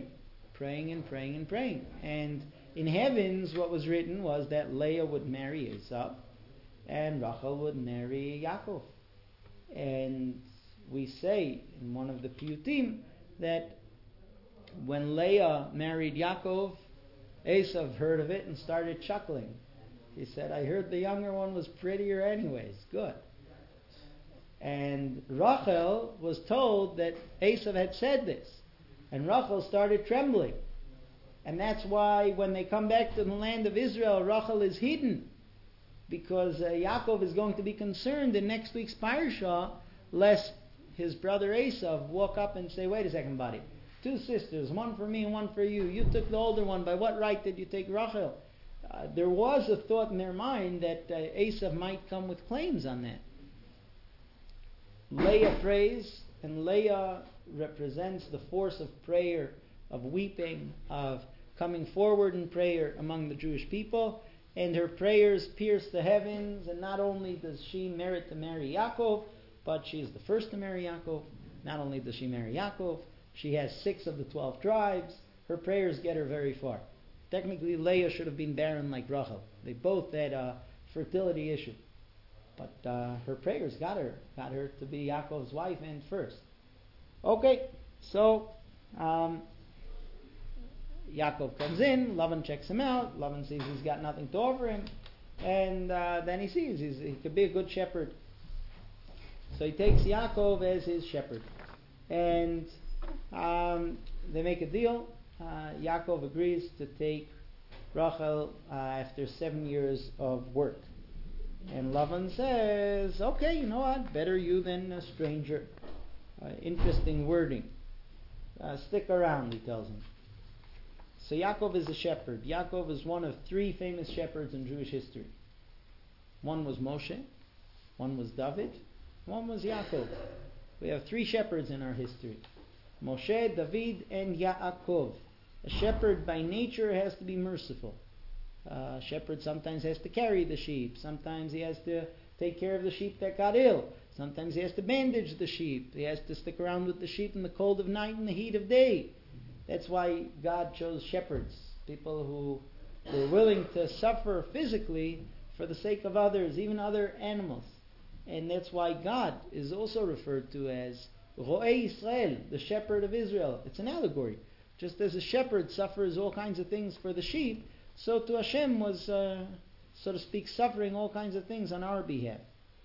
And in heavens, what was written was that Leah would marry Esau, and Rachel would marry Yaakov. And we say in one of the Piyutim that when Leah married Yaakov, Esau heard of it and started chuckling. He said, I heard the younger one was prettier anyways. Good. And Rachel was told that Esau had said this. And Rachel started trembling. And that's why when they come back to the land of Israel, Rachel is hidden. Because Yaakov is going to be concerned in next week's Parsha, lest his brother Esau walk up and say, wait a second, buddy. 2 sisters, one for me and one for you. You took the older one. By what right did you take Rachel? there was a thought in their mind that Esav might come with claims on that. Leah prays, and Leah represents the force of prayer, of weeping, of coming forward in prayer among the Jewish people, and her prayers pierce the heavens, and not only does she merit to marry Yaakov, but she is the first to marry Yaakov. Not only does she marry Yaakov, she has 6 of the 12 tribes. Her prayers get her very far. Technically, Leah should have been barren like Rachel. They both had a fertility issue. But her prayers got her to be Yaakov's wife and first. Okay, so Yaakov comes in, Lavan checks him out, Lavan sees he's got nothing to offer him, and then he sees he could be a good shepherd. So he takes Yaakov as his shepherd. And they make a deal. Yaakov agrees to take Rachel after 7 years of work. And Lavan says, okay, you know what, better you than a stranger. Interesting wording. Stick around, he tells him. So Yaakov is a shepherd. Yaakov is one of 3 famous shepherds in Jewish history. One was Moshe, one was David, one was Yaakov. We have 3 shepherds in our history. Moshe, David, and Yaakov. A shepherd by nature has to be merciful. A shepherd sometimes has to carry the sheep. Sometimes he has to take care of the sheep that got ill. Sometimes he has to bandage the sheep. He has to stick around with the sheep in the cold of night and the heat of day. That's why God chose shepherds, people who were willing to suffer physically for the sake of others, even other animals. And that's why God is also referred to as Ro'ei Israel, the shepherd of Israel. It's an allegory. Just as a shepherd suffers all kinds of things for the sheep, so to Hashem was, so to speak, suffering all kinds of things on our behalf.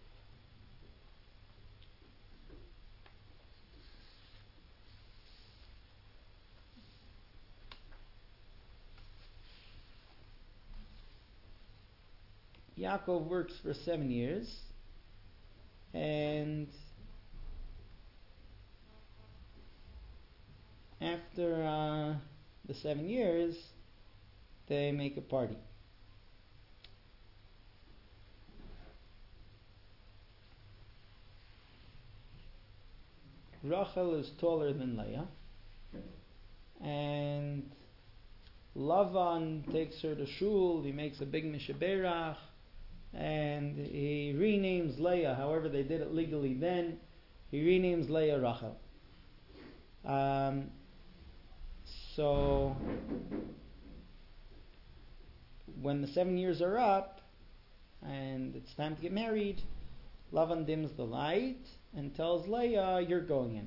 Yaakov works for 7 years, and after the 7 years, they make a party. Rachel is taller than Leah, and Lavan takes her to shul. He makes a big mishaberach, and he renames Leah. However, they did it legally then. He renames Leah Rachel. So when the 7 years are up and it's time to get married, Lavan dims the light and tells Leah, "You're going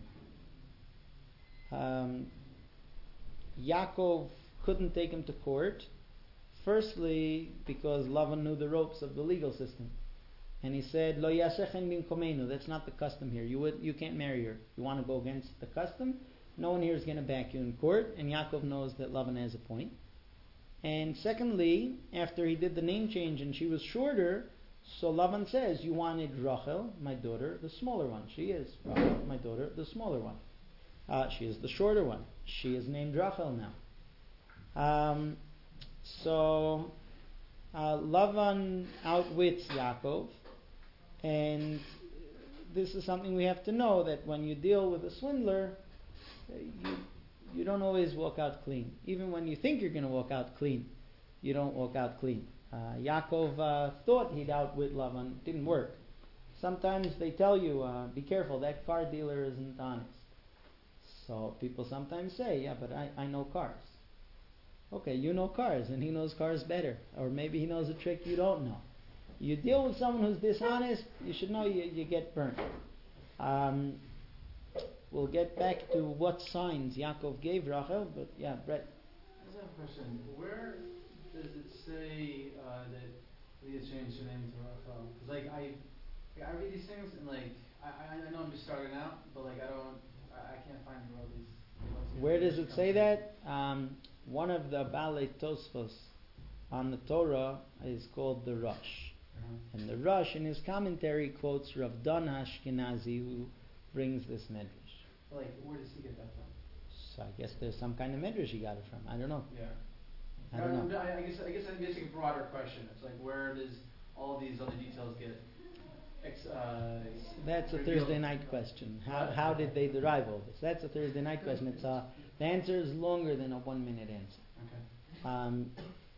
in." Yaakov couldn't take him to court. Firstly, because Lavan knew the ropes of the legal system, and he said, "Lo yasechen bin komenu." That's not the custom here. You can't marry her. You want to go against the custom? No one here is going to back you in court. And Yaakov knows that Lavan has a point. And secondly, after he did the name change and she was shorter, so Lavan says, "You wanted Rachel, my daughter, the smaller one. She is Rachel, my daughter, the smaller one. She is the shorter one. She is named Rachel now." So Lavan outwits Yaakov, and this is something we have to know, that when you deal with a swindler, you don't always walk out clean. Even when you think you're going to walk out clean, you don't walk out clean. Yaakov thought he'd outwit Lavan. It didn't work. Sometimes they tell you, be careful, that car dealer isn't honest. So people sometimes say, "Yeah, but I know cars." Okay, you know cars, and he knows cars better. Or maybe he knows a trick you don't know. You deal with someone who's dishonest, you should know you get burnt. We'll get back to what signs Yaakov gave Rachel, but yeah, Brett. I just have a question. Where does it say that Leah changed her name to Rachel? Because I read these things and I know I'm just starting out, but I can't find where all these. Where does it say that? One of the Balei Tosfos on the Torah is called the Rosh. And the Rosh, in his commentary, quotes Rav Don Ashkenazi, who brings this medrash. Where does he get that from? So I guess there's some kind of medrash he got it from. I don't know. Yeah. I don't know. I guess I'm asking a broader question. It's like, where does all these other details get That's a revealed? Thursday night question. How did they derive all this? That's a Thursday night question. It's the answer is longer than a 1 minute answer. Okay.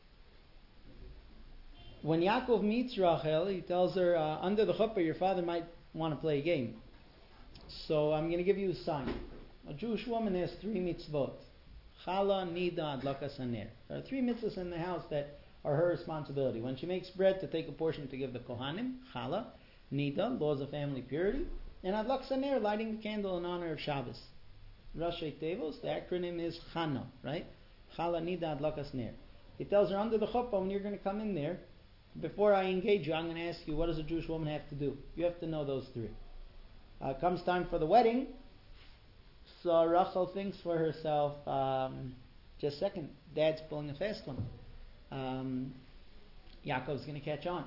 When Yaakov meets Rachel, he tells her, under the chuppah, your father might want to play a game. So I'm going to give you a sign. A Jewish woman has 3 mitzvot. Chala, Nida, Adlakas, Haner. There are 3 mitzvahs in the house that are her responsibility. When she makes bread, to take a portion to give the Kohanim. Chala, Nida, laws of family purity. And Adlakas, Haner, lighting the candle in honor of Shabbos. Rashi Tevos, the acronym is Chana, right? Chala, Nida, Adlakas, Ner. He tells her under the chuppah, when you're going to come in there, before I engage you, I'm going to ask you, what does a Jewish woman have to do? You have to know those 3. Comes time for the wedding, so Rachel thinks for herself, just a second, Dad's pulling a fast one. Yaakov's going to catch on.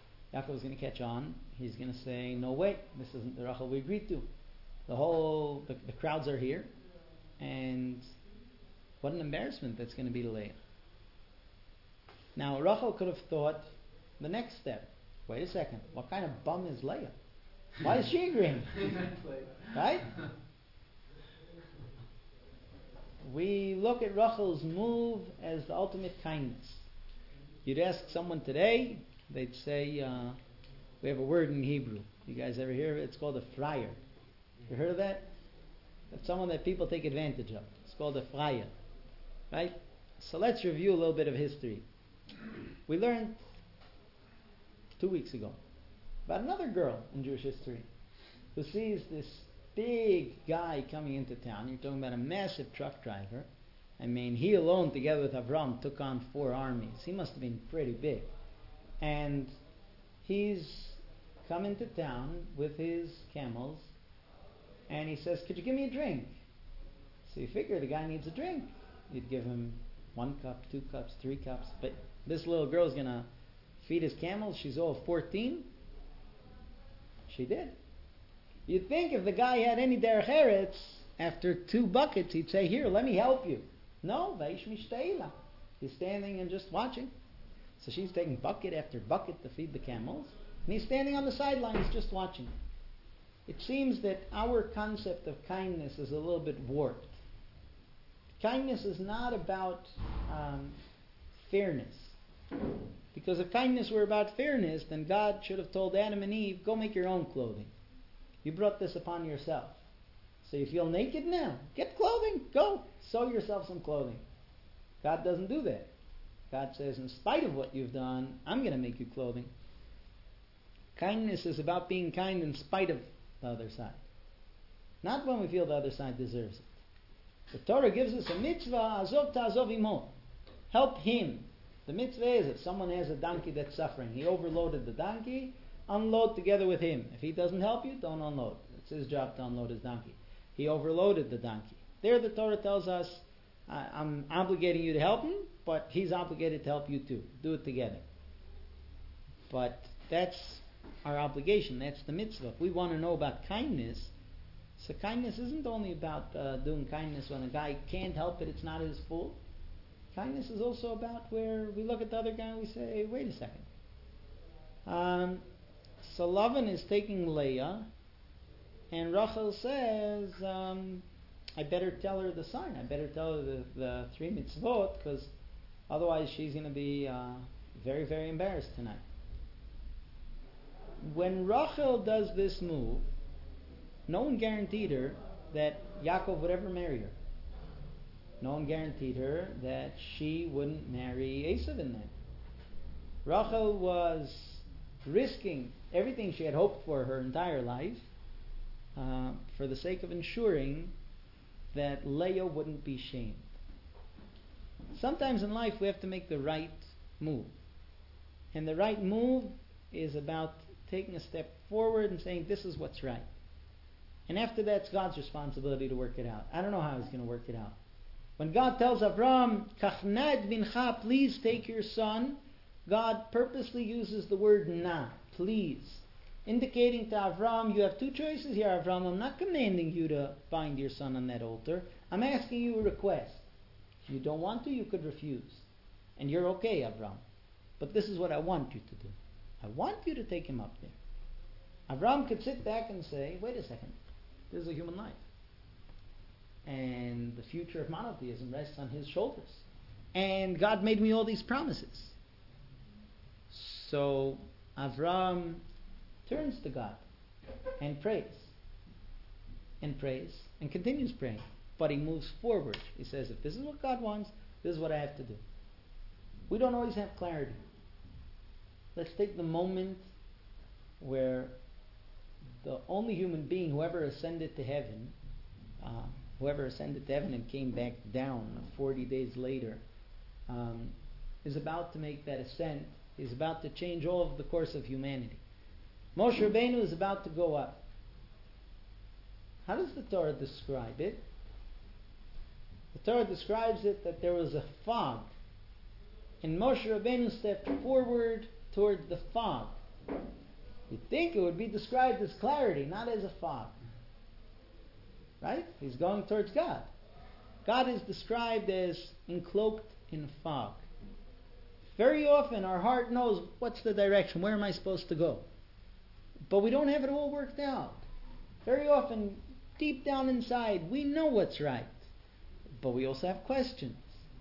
He's going to say, no way, this isn't the Rachel we agreed to. The crowds are here, and what an embarrassment that's going to be to Leah. Now Rachel could have thought the next step. Wait a second, what kind of bum is Leah? Why is she agreeing? Right? We look at Rachel's move as the ultimate kindness. You'd ask someone today, they'd say, we have a word in Hebrew. You guys ever hear of it? It's called a friar. You heard of that? That's someone that people take advantage of. It's called a friar. Right? So let's review a little bit of history. We learned 2 weeks ago about another girl in Jewish history who sees this big guy coming into town. You're talking about a massive truck driver. I mean, he alone, together with Avram, took on 4 armies. He must have been pretty big. And he's come into town with his camels, and he says, could you give me a drink? So you figure the guy needs a drink. You'd give him 1 cup, 2 cups, 3 cups. But this little girl's going to feed his camels. She's all 14. She did. You'd think if the guy had any derech eretz, after 2 buckets, he'd say, here, let me help you. No, veish mishteila. He's standing and just watching. So she's taking bucket after bucket to feed the camels, and he's standing on the sidelines just watching. It seems that our concept of kindness is a little bit warped. Kindness is not about fairness. Because if kindness were about fairness, then God should have told Adam and Eve, go make your own clothing. You brought this upon yourself. So you feel naked now? Get clothing. Go. Sew yourself some clothing. God doesn't do that. God says, in spite of what you've done, I'm going to make you clothing. Kindness is about being kind in spite of the other side. Not when we feel the other side deserves it. The Torah gives us a mitzvah, azov ta'azov imo. Help him. The mitzvah is if someone has a donkey that's suffering, he overloaded the donkey, unload together with him. If he doesn't help you, don't unload. It's his job to unload his donkey. He overloaded the donkey. There the Torah tells us, I'm obligating you to help him, but he's obligated to help you too. Do it together. But that's our obligation. That's the mitzvah. If we want to know about kindness, so kindness isn't only about doing kindness when a guy can't help it, it's not his fault. Kindness is also about where we look at the other guy and we say, wait a second. So Lavan is taking Leah, and Rachel says, I better tell her the sign. I better tell her the 3 mitzvot, because otherwise she's going to be very, very embarrassed tonight. When Rachel does this move, no one guaranteed her that Yaakov would ever marry her. No one guaranteed her that she wouldn't marry Esav in that. Rachel was risking everything she had hoped for her entire life for the sake of ensuring that Leah wouldn't be shamed. Sometimes in life we have to make the right move. And the right move is about taking a step forward and saying, this is what's right. And after that, it's God's responsibility to work it out. I don't know how He's going to work it out. When God tells Avram, Kachnad bincha, please take your son, God purposely uses the word na, please, indicating to Avram, you have 2 choices here, Avram. I'm not commanding you to bind your son on that altar. I'm asking you a request. If you don't want to, you could refuse. And you're okay, Avram. But this is what I want you to do. I want you to take him up there. Avram could sit back and say, wait a second, this is a human life. And the future of monotheism rests on his shoulders. And God made me all these promises. So Avram turns to God and prays. And prays and continues praying. But he moves forward. He says, if this is what God wants, this is what I have to do. We don't always have clarity. Let's take the moment where the only human being who ever ascended to heaven, and came back down 40 days later, is about to make that ascent. He's about to change all of the course of humanity. Moshe Rabbeinu is about to go up. How does the Torah describe it? The Torah describes it that there was a fog. And Moshe Rabbeinu stepped forward toward the fog. You'd think it would be described as clarity, not as a fog. Right? He's going towards God. God is described as encloaked in fog. Very often our heart knows what's the direction, where am I supposed to go? But we don't have it all worked out. Very often, deep down inside, we know what's right. But we also have questions.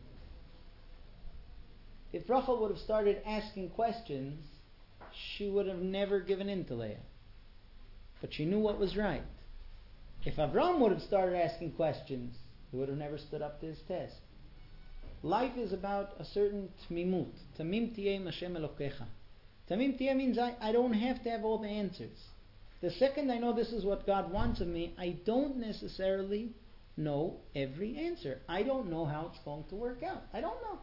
If Rachel would have started asking questions, she would have never given in to Leah. But she knew what was right. If Avram would have started asking questions, he would have never stood up to his test. Life is about a certain tmimut. Tamim tiyeh Hashem Elokecha. Tamim tiyeh means I don't have to have all the answers. The second I know this is what God wants of me, I don't necessarily know every answer. I don't know how it's going to work out. I don't know.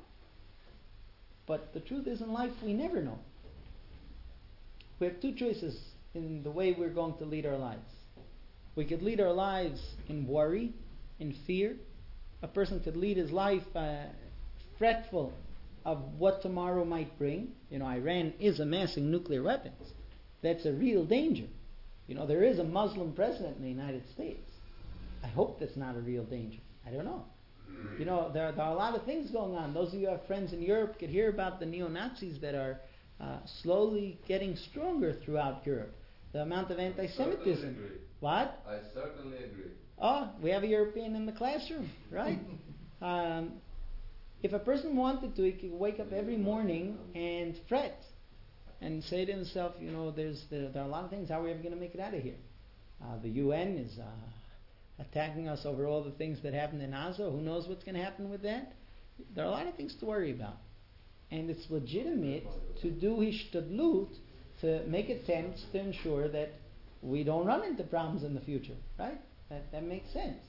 But the truth is, in life, we never know. We have two choices in the way we're going to lead our lives. We could lead our lives in worry, in fear. A person could lead his life fretful of what tomorrow might bring. Iran is amassing nuclear weapons. That's a real danger. There is a Muslim president in the United States. I hope that's not a real danger. I don't know. There are a lot of things going on. Those of you who have friends in Europe could hear about the neo-Nazis that are slowly getting stronger throughout Europe. The amount of anti-Semitism. What? I certainly agree. Oh, we have a European in the classroom, right? If a person wanted to, he could wake up every morning and fret and say to himself, there are a lot of things. How are we ever going to make it out of here? The UN is attacking us over all the things that happened in Gaza. Who knows what's going to happen with that? There are a lot of things to worry about. And it's legitimate to do hishtadlut, to make attempts to ensure that we don't run into problems in the future, right? That makes sense.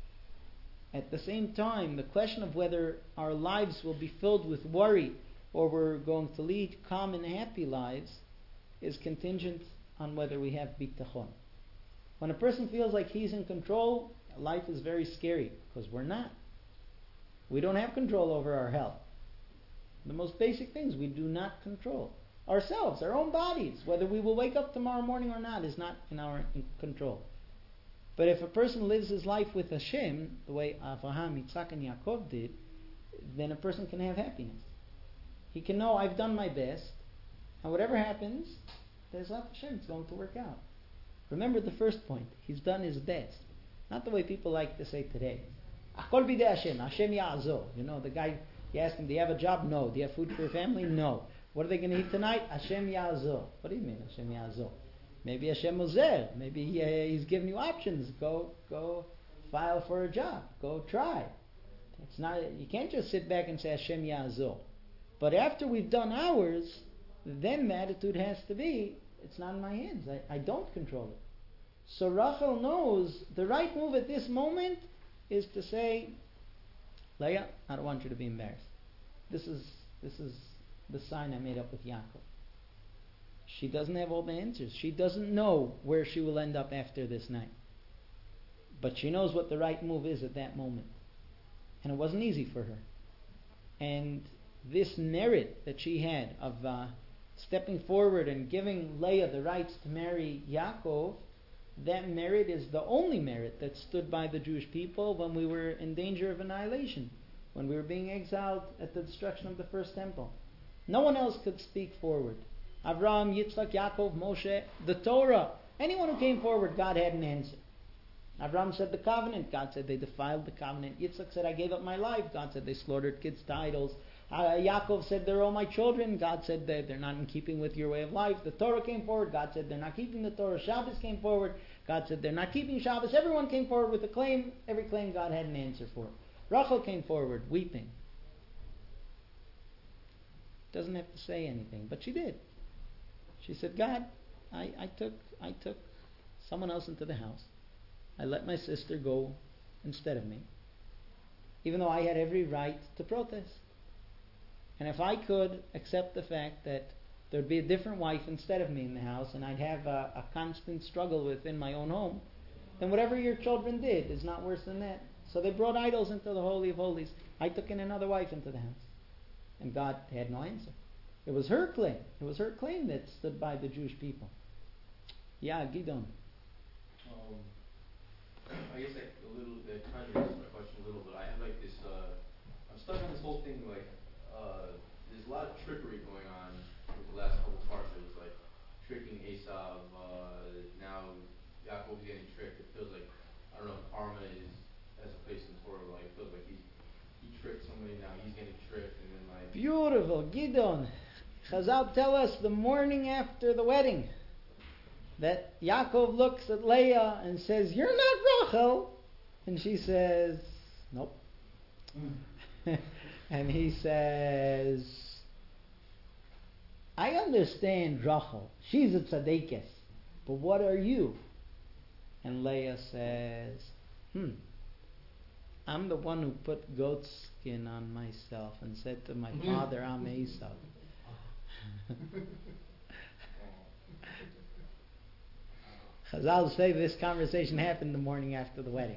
At the same time, the question of whether our lives will be filled with worry or we're going to lead calm and happy lives is contingent on whether we have bitachon. When a person feels like he's in control, life is very scary because we're not. We don't have control over our health. The most basic things we do not control. Ourselves, our own bodies, whether we will wake up tomorrow morning or not, is not in our control. But if a person lives his life with Hashem, the way Avraham, Yitzhak, and Yaakov did, then a person can have happiness. He can know, I've done my best, and whatever happens, Be'ezrat Hashem, it's going to work out. Remember the first point, he's done his best. Not the way people like to say today. Achol bidei Hashem, Hashem ya'azor. The guy, you ask him, do you have a job? No. Do you have food for your family? No. What are they going to eat tonight? Hashem ya'azor. What do you mean, Hashem ya'azor? Maybe Hashem Ozer. Maybe he's giving you options. Go file for a job. Go try. It's not. You can't just sit back and say Hashem ya'azor. But after we've done ours, then the attitude has to be, it's not in my hands. I don't control it. So Rachel knows the right move at this moment is to say, Leah, I don't want you to be embarrassed. This is the sign I made up with Yaakov. She doesn't have all the answers. She doesn't know where she will end up after this night. But she knows what the right move is at that moment. And it wasn't easy for her. And this merit that she had of stepping forward and giving Leah the rights to marry Yaakov, that merit is the only merit that stood by the Jewish people when we were in danger of annihilation. when we were being exiled at the destruction of the first temple. No one else could speak forward. Avraham, Yitzchak, Yaakov, Moshe, the Torah. Anyone who came forward, God had an answer. Avraham said the covenant. God said they defiled the covenant. Yitzchak said, I gave up my life. God said they slaughtered kids to idols. Yaakov said, they're all my children. God said that they're not in keeping with your way of life. The Torah came forward. God said they're not keeping the Torah. Shabbos came forward. God said they're not keeping Shabbos. Everyone came forward with a claim. Every claim God had an answer for. Rachel came forward weeping. Doesn't have to say anything, but she did. She said, God, I took someone else into the house. I let my sister go instead of me, even though I had every right to protest. And if I could accept the fact that there'd be a different wife instead of me in the house, and I'd have a constant struggle within my own home, then whatever your children did is not worse than that. So they brought idols into the Holy of Holies. I took in another wife into the house. And God had no answer. It was her claim. It was her claim that stood by the Jewish people. Yeah, Gidon. I guess like a little, kind of answers my question a little, but I have like this, I'm stuck on this whole thing, like, there's a lot of trickery going on with the last couple parshas, like tricking Esav, now Yaakov's getting tricked. It feels like, I don't know if karma has a place in Torah, like it feels like he tricked somebody, now he's getting tricked, and then like... Beautiful, Gidon. Chazal tell us the morning after the wedding that Yaakov looks at Leah and says, you're not Rachel. And she says, nope. And he says, I understand Rachel. She's a tzaddikus. But what are you? And Leah says, I'm the one who put goat skin on myself and said to my father, I'm Esau. Chazal say this conversation happened the morning after the wedding.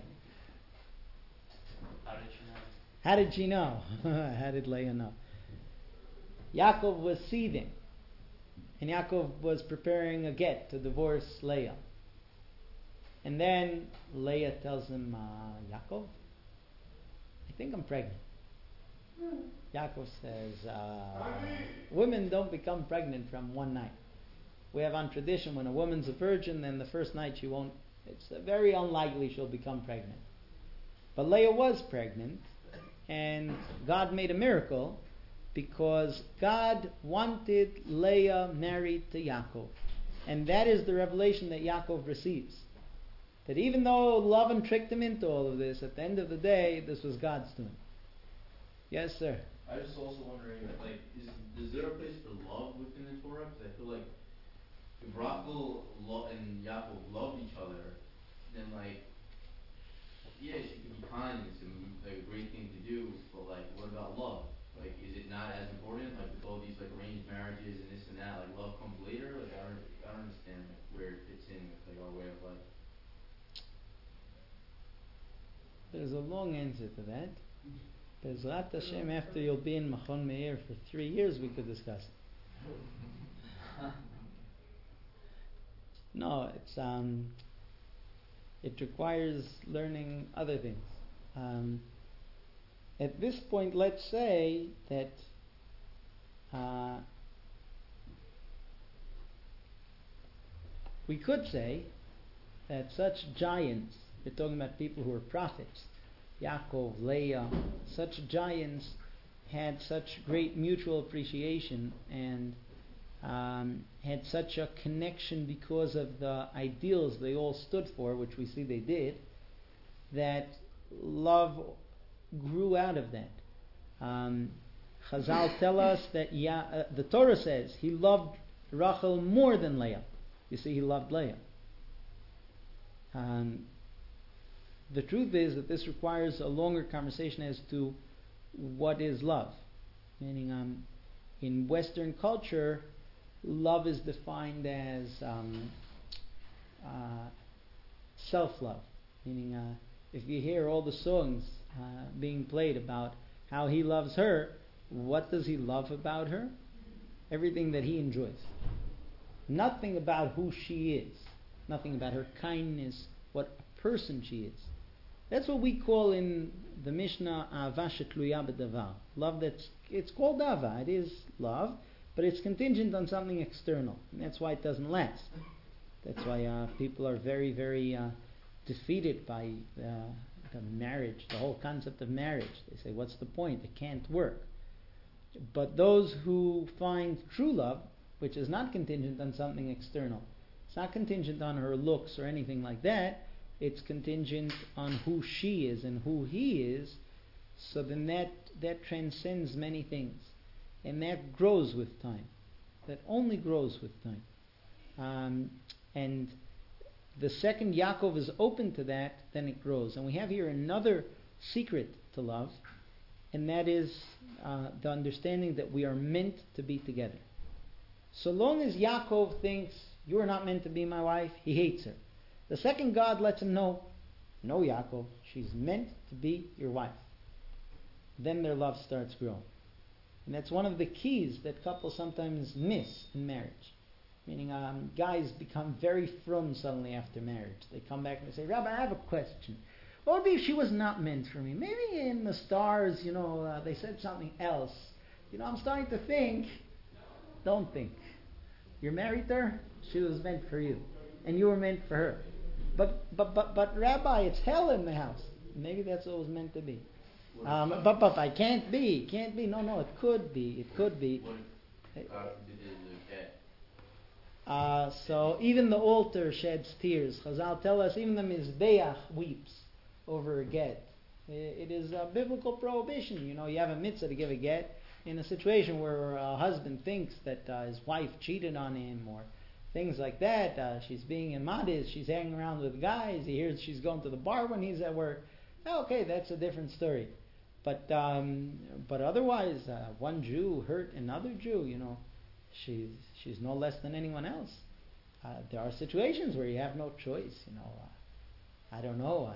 How did she know? How did she know? How did Leah know? Yaakov was seething. And Yaakov was preparing a get to divorce Leah. And then Leah tells him, Yaakov, I think I'm pregnant. Yaakov says, women don't become pregnant from one night. We have on tradition when a woman's a virgin, then the first night she won't, it's very unlikely she'll become pregnant. But Leah was pregnant, and God made a miracle because God wanted Leah married to Yaakov. And that is the revelation that Yaakov receives. That even though Lavan tricked him into all of this, at the end of the day, this was God's doing. Yes, sir. I was just also wondering, like, is there a place for love within the Torah? Because I feel like if Rachel and Yaakov loved each other, then like, yeah, she could be kind and it's like a great thing to do, but like, what about love? Like, is it not as important? Like, with all these like arranged marriages and this and that, like love comes later. Like, I don't understand like, where it fits in with like our way of life. There's a long answer to that. Bezrat Hashem, after you'll be in Machon Meir for 3 years, we could discuss it. No, it requires learning other things. At this point, let's say that we could say that such giants, we're talking about people who are prophets, Yaakov, Leah, such giants had such great mutual appreciation and had such a connection because of the ideals they all stood for, which we see they did, that love grew out of that. Chazal tell us that the Torah says he loved Rachel more than Leah. You see, he loved Leah. The truth is that this requires a longer conversation as to what is love. Meaning, in Western culture, love is defined as self-love. Meaning, if you hear all the songs being played about how he loves her, what does he love about her? Everything that he enjoys. Nothing about who she is. Nothing about her kindness, what a person she is. That's what we call in the Mishnah Ahava shetluya b'davar. Love it's called Ahava. It is love, but it's contingent on something external, and that's why it doesn't last. That's why people are very, very defeated by the marriage, the whole concept of marriage. They say, what's the point? It can't work. But those who find true love, which is not contingent on something external, it's not contingent on her looks or anything like that, it's contingent on who she is and who he is, so then that transcends many things. And that grows with time. That only grows with time. And the second Yaakov is open to that, then it grows. And we have here another secret to love, and that is the understanding that we are meant to be together. So long as Yaakov thinks, you are not meant to be my wife, he hates her. The second God lets him know, no, Yaakov, she's meant to be your wife. Then their love starts growing. And that's one of the keys that couples sometimes miss in marriage. Meaning guys become very frum suddenly after marriage. They come back and they say, Rabbi, I have a question. What would be if she was not meant for me? Maybe in the stars, they said something else. I'm starting to think. Don't think. You're married to her, she was meant for you. And you were meant for her. But Rabbi, it's hell in the house. Maybe that's what it was meant to be. But I can't be. No, it could be. It could be. So even the altar sheds tears. Chazal tell us even the Mizbeach weeps over a get. It is a biblical prohibition. You have a mitzvah to give a get in a situation where a husband thinks that his wife cheated on him or things like that. She's being immodest. She's hanging around with guys. He hears she's going to the bar when he's at work. Okay, that's a different story. But otherwise, one Jew hurt another Jew. She's no less than anyone else. There are situations where you have no choice. I don't know.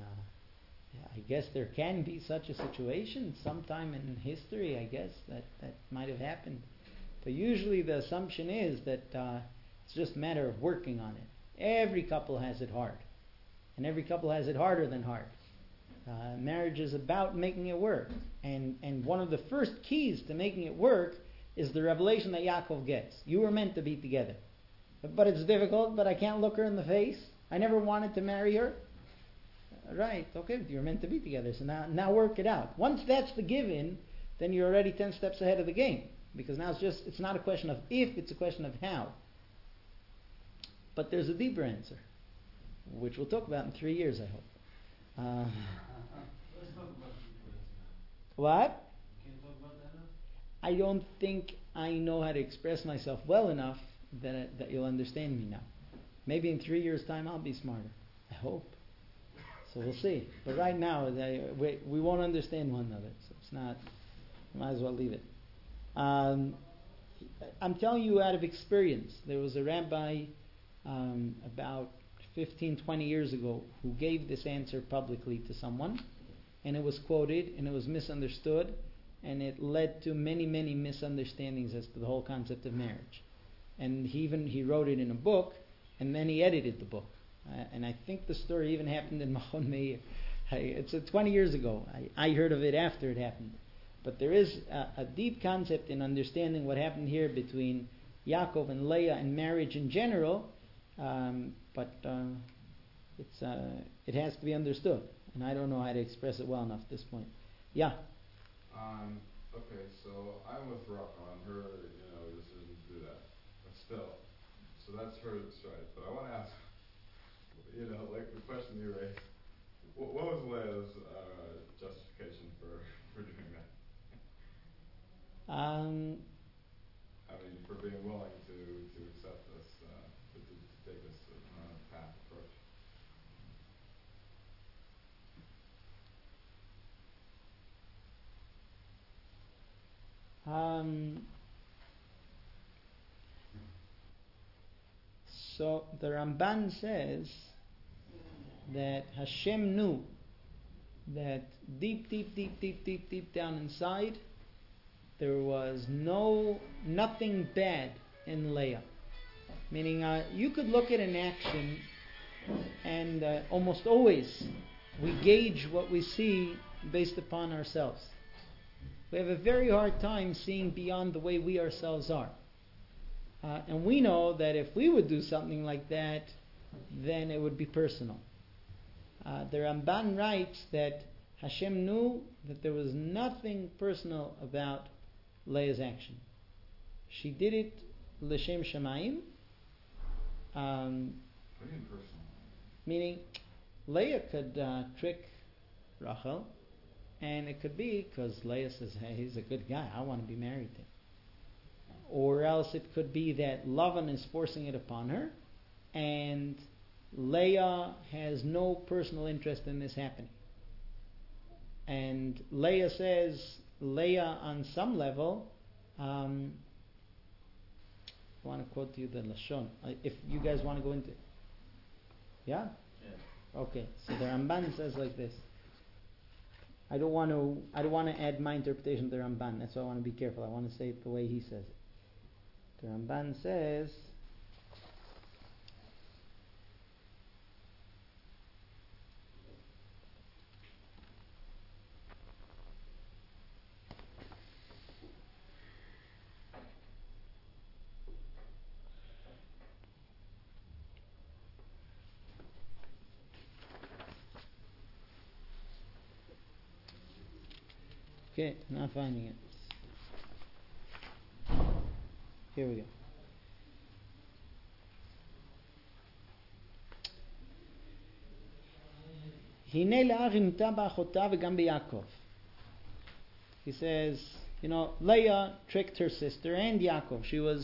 I guess there can be such a situation sometime in history. I guess that might have happened. But usually the assumption is that it's just a matter of working on it. Every couple has it hard, and every couple has it harder than hard. Marriage is about making it work, and one of the first keys to making it work is the revelation that Yaakov gets. You were meant to be together. But it's difficult, but I can't look her in the face. I never wanted to marry her. Right, okay, you're meant to be together, so now work it out. Once that's the given, then you're already 10 steps ahead of the game. Because now it's not a question of if, it's a question of how. But there's a deeper answer, which we'll talk about in 3 years, I hope. Let's talk about What? Can you talk about that now? I don't think I know how to express myself well enough that you'll understand me now. Maybe in 3 years' time I'll be smarter. I hope. So we'll see. But right now we won't understand one another. So it's not. Might as well leave it. I'm telling you out of experience. There was a rabbi about 15, 20 years ago who gave this answer publicly to someone, and it was quoted and it was misunderstood, and it led to many, many misunderstandings as to the whole concept of marriage. And he wrote it in a book, and then he edited the book. And I think the story even happened in Machon Meir. It's 20 years ago. I heard of it after it happened. But there is a deep concept in understanding what happened here between Yaakov and Leah and marriage in general. But it has to be understood. And I don't know how to express it well enough at this point. Yeah? Okay, so I'm with Rachel on her, decision to do that. But still, so that's her choice. But I want to ask, like the question you raised, what was Leah's justification for doing that? For being willing to accept this, to take this path approach. So the Ramban says that Hashem knew that deep down inside there was nothing bad in Leah. Meaning you could look at an action and almost always we gauge what we see based upon ourselves. We have a very hard time seeing beyond the way we ourselves are. And we know that if we would do something like that, then it would be personal. The Ramban writes that Hashem knew that there was nothing personal about Leah's action. She did it l'shem shamayim. What do you mean personal? Meaning, Leah could trick Rachel, and it could be because Leah says, "Hey, he's a good guy. I want to be married to him." Or else it could be that Lavan is forcing it upon her, and Leah has no personal interest in this happening. And Leah on some level, I want to quote to you the Lashon. If you guys want to go into it. Yeah? Yeah. Okay. So the Ramban says like this. I don't want to add my interpretation of the Ramban. That's why I want to be careful. I want to say it the way he says it. The Ramban says, okay, not finding it. Here we go. הנה לאה רימתה באחותה וגם ביעקב. He says, Leah tricked her sister and Yaakov.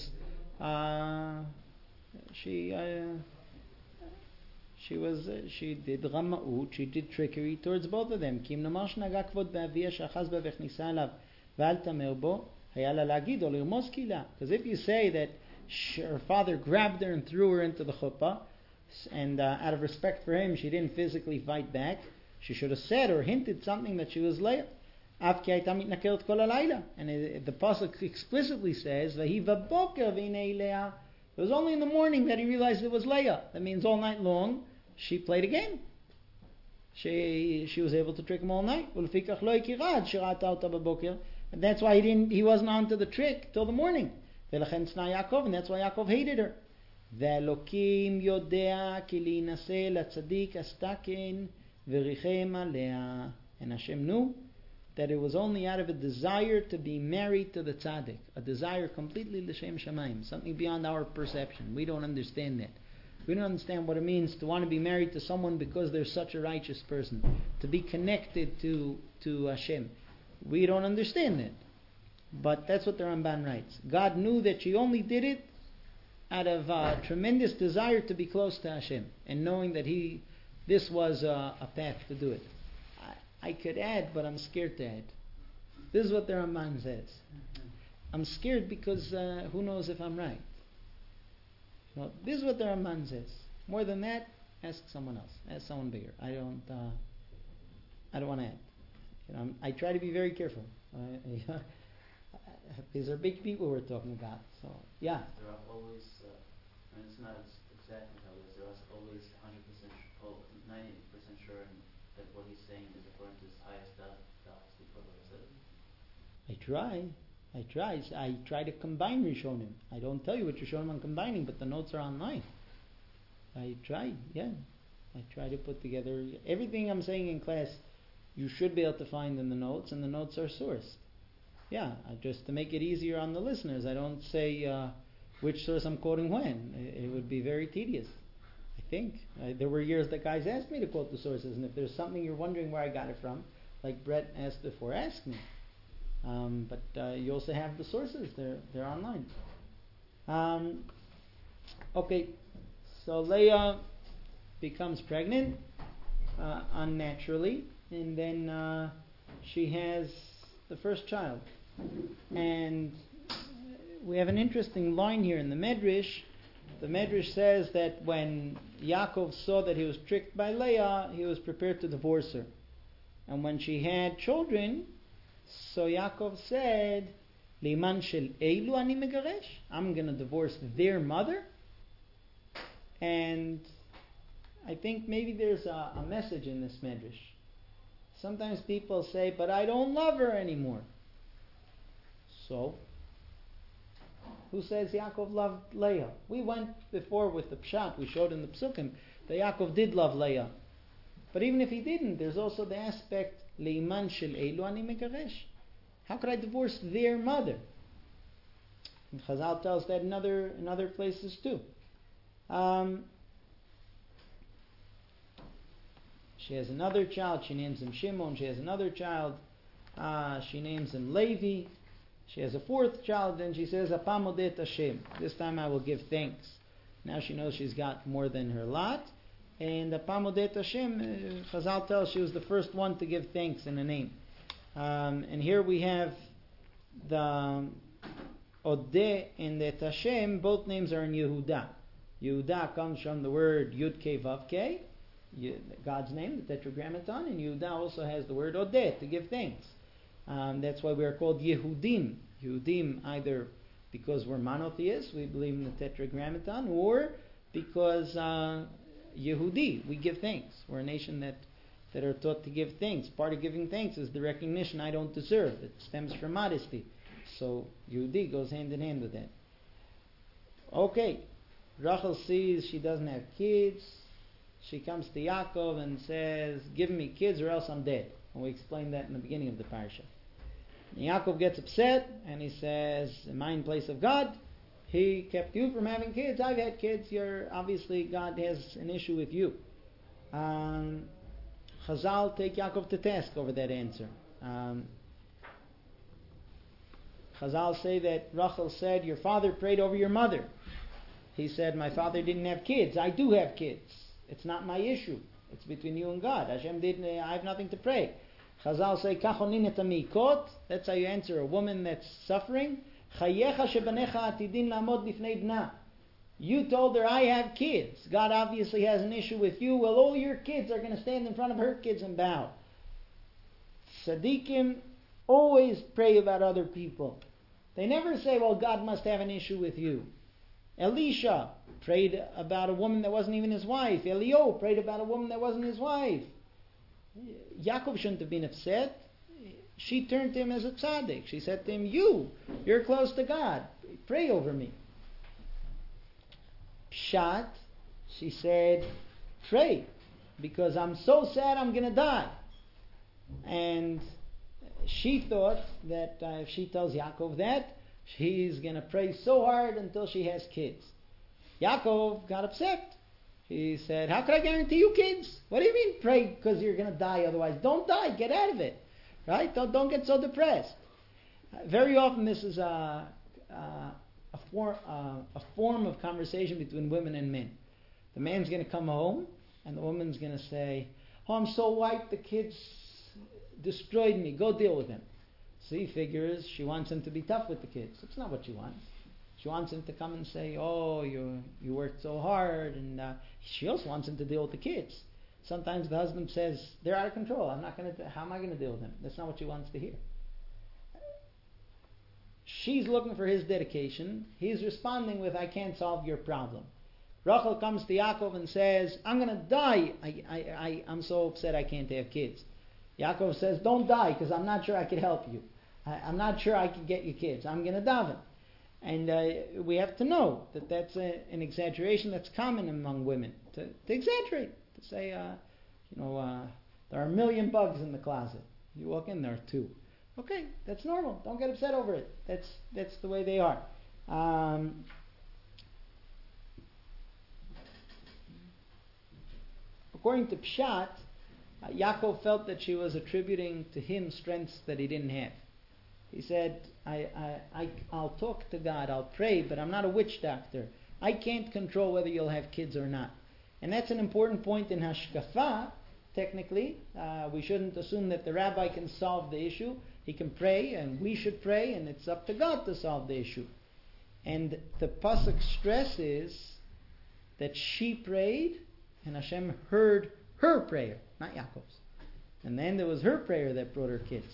She did rama'ut, she did trickery towards both of them. כי אם נאמר שנגע כבוד באביה שאחז בה והכניסה אליו ואל תמר בו, היה לה להגיד או לרמוז קהילה. Because if you say that her father grabbed her and threw her into the chuppah, and out of respect for him, she didn't physically fight back, she should have said or hinted something that she was Leah. אף כי הייתה מתנכרת כל הלילה. And the pasuk explicitly says, ויהי בבוקר והנה לאה. It was only in the morning that he realized it was Leah. That means all night long, she played a game. She was able to trick him all night. ולפיכך לא הכירה עד שראתה אותה בבוקר. And that's why he wasn't on to the trick till the morning. ולכן שנא יעקב, and that's why Yaakov hated her. ואלוקים יודע כי להינשא לצדיק עשתה כן וריחם עליה. And Hashem knew that it was only out of a desire to be married to the tzaddik, a desire completely l'shem shamayim, something beyond our perception. We don't understand that. We don't understand what it means to want to be married to someone because they're such a righteous person, to be connected to Hashem. We don't understand that. But that's what the Ramban writes. God knew that she only did it out of a tremendous desire to be close to Hashem, and knowing that this was a path to do it. I could add, but I'm scared to add. This is what the Ramban says. I'm scared because who knows if I'm right. Well, this is what the Ramban says. More than that, ask someone else. Ask someone bigger. I don't want to add. I try to be very careful. These are big people we're talking about. So yeah. There are always, and it's not exactly how it is. There are always 100% 90% sure that what he's saying is according to his highest I try to combine Rishonim. I don't tell you what Rishonim I'm combining, but the notes are online. I try to put together everything I'm saying in class. You should be able to find in the notes, and the notes are sourced. Yeah, just to make it easier on the listeners, I don't say which source I'm quoting when. It would be very tedious, I think. There were years that guys asked me to quote the sources, and if there's something you're wondering where I got it from, like Brett asked before, ask me. But you also have the sources. They're online. Okay, so Leah becomes pregnant unnaturally, and then she has the first child. And we have an interesting line here in the Medrash. The Medrash says that when Yaakov saw that he was tricked by Leah, he was prepared to divorce her. And when she had children, so Yaakov said, Liman shel eilu ani megaresh. I'm going to divorce their mother. And I think maybe there's a message in this medrash. Sometimes people say, but I don't love her anymore. So, who says Yaakov loved Leah? We went before with the Pshat, we showed in the Psukim, that Yaakov did love Leah. But even if he didn't, there's also the aspect, Leiman shel Elu ani megaresh. How could I divorce their mother? And Chazal tells that in other places too. She has another child, she names him Shimon. She has another child, she names him Levi. She has a fourth child, and she says, Apam odet Hashem. This time I will give thanks. Now she knows she's got more than her lot. And Apam odet Hashem, Chazal tells she was the first one to give thanks in a name. And here we have the Odeh and Et Hashem, both names are in Yehuda. Yehuda comes from the word Yud Kei Vav Kei, God's name, the Tetragrammaton, and Yehuda also has the word Odeh, to give thanks. That's why we are called Yehudim. Yehudim either because we're monotheists, we believe in the Tetragrammaton, or because Yehudi, we give thanks. We're a nation that are taught to give thanks. Part of giving thanks is the recognition I don't deserve. It stems from modesty. So Yehudi goes hand in hand with that. Okay, Rachel sees she doesn't have kids. She comes to Yaakov and says, give me kids or else I'm dead. And we explained that in the beginning of the parasha. And Yaakov gets upset and he says, am I in place of God? He kept you from having kids. I've had kids. Obviously God has an issue with you. Chazal take Yaakov to task over that answer. Chazal say that Rachel said, your father prayed over your mother. He said, my father didn't have kids. I do have kids. It's not my issue. It's between you and God. Hashem didn't. I have nothing to pray. Chazal say, kachonin et amikot. That's how you answer a woman that's suffering. Chayecha shebanecha atidin lamod bifnei bna. You told her, I have kids. God obviously has an issue with you. Well, all your kids are going to stand in front of her kids and bow. Tzaddikim always pray about other people. They never say, well, God must have an issue with you. Elisha prayed about a woman that wasn't even his wife. Eliyahu prayed about a woman that wasn't his wife. Yaakov shouldn't have been upset. She turned to him as a tzaddik. She said to him, you're close to God. Pray over me. Pshat, she said, pray, because I'm so sad I'm going to die. And she thought that if she tells Yaakov that, she's going to pray so hard until she has kids. Yaakov got upset. He said, how could I guarantee you kids? What do you mean pray because you're going to die otherwise? Don't die. Get out of it. Right? Don't get so depressed. Very often this is a form of conversation between women and men. The man's going to come home and the woman's going to say, oh, I'm so white, the kids destroyed me. Go deal with them. So he figures she wants him to be tough with the kids. That's not what she wants. She wants him to come and say, oh, you worked so hard. And she also wants him to deal with the kids. Sometimes the husband says, they're out of control. How am I going to deal with them? That's not what she wants to hear. She's looking for his dedication. He's responding with, I can't solve your problem. Rachel comes to Yaakov and says, I'm going to die. I'm so upset I can't have kids. Yaakov says, don't die because I'm not sure I could help you. I'm not sure I can get you kids. I'm going to daven. And we have to know that that's an exaggeration that's common among women. To exaggerate. To say, there are a million bugs in the closet. You walk in, there are 2. Okay, that's normal. Don't get upset over it. That's the way they are. According to Pshat, Yaakov felt that she was attributing to him strengths that he didn't have. He said, I'll talk to God, I'll pray, but I'm not a witch doctor. I can't control whether you'll have kids or not. And that's an important point in Hashkafa, technically. We shouldn't assume that the rabbi can solve the issue. He can pray, and we should pray, and it's up to God to solve the issue. And the pasuk stresses that she prayed, and Hashem heard her prayer, not Yaakov's. And then there was her prayer that brought her kids.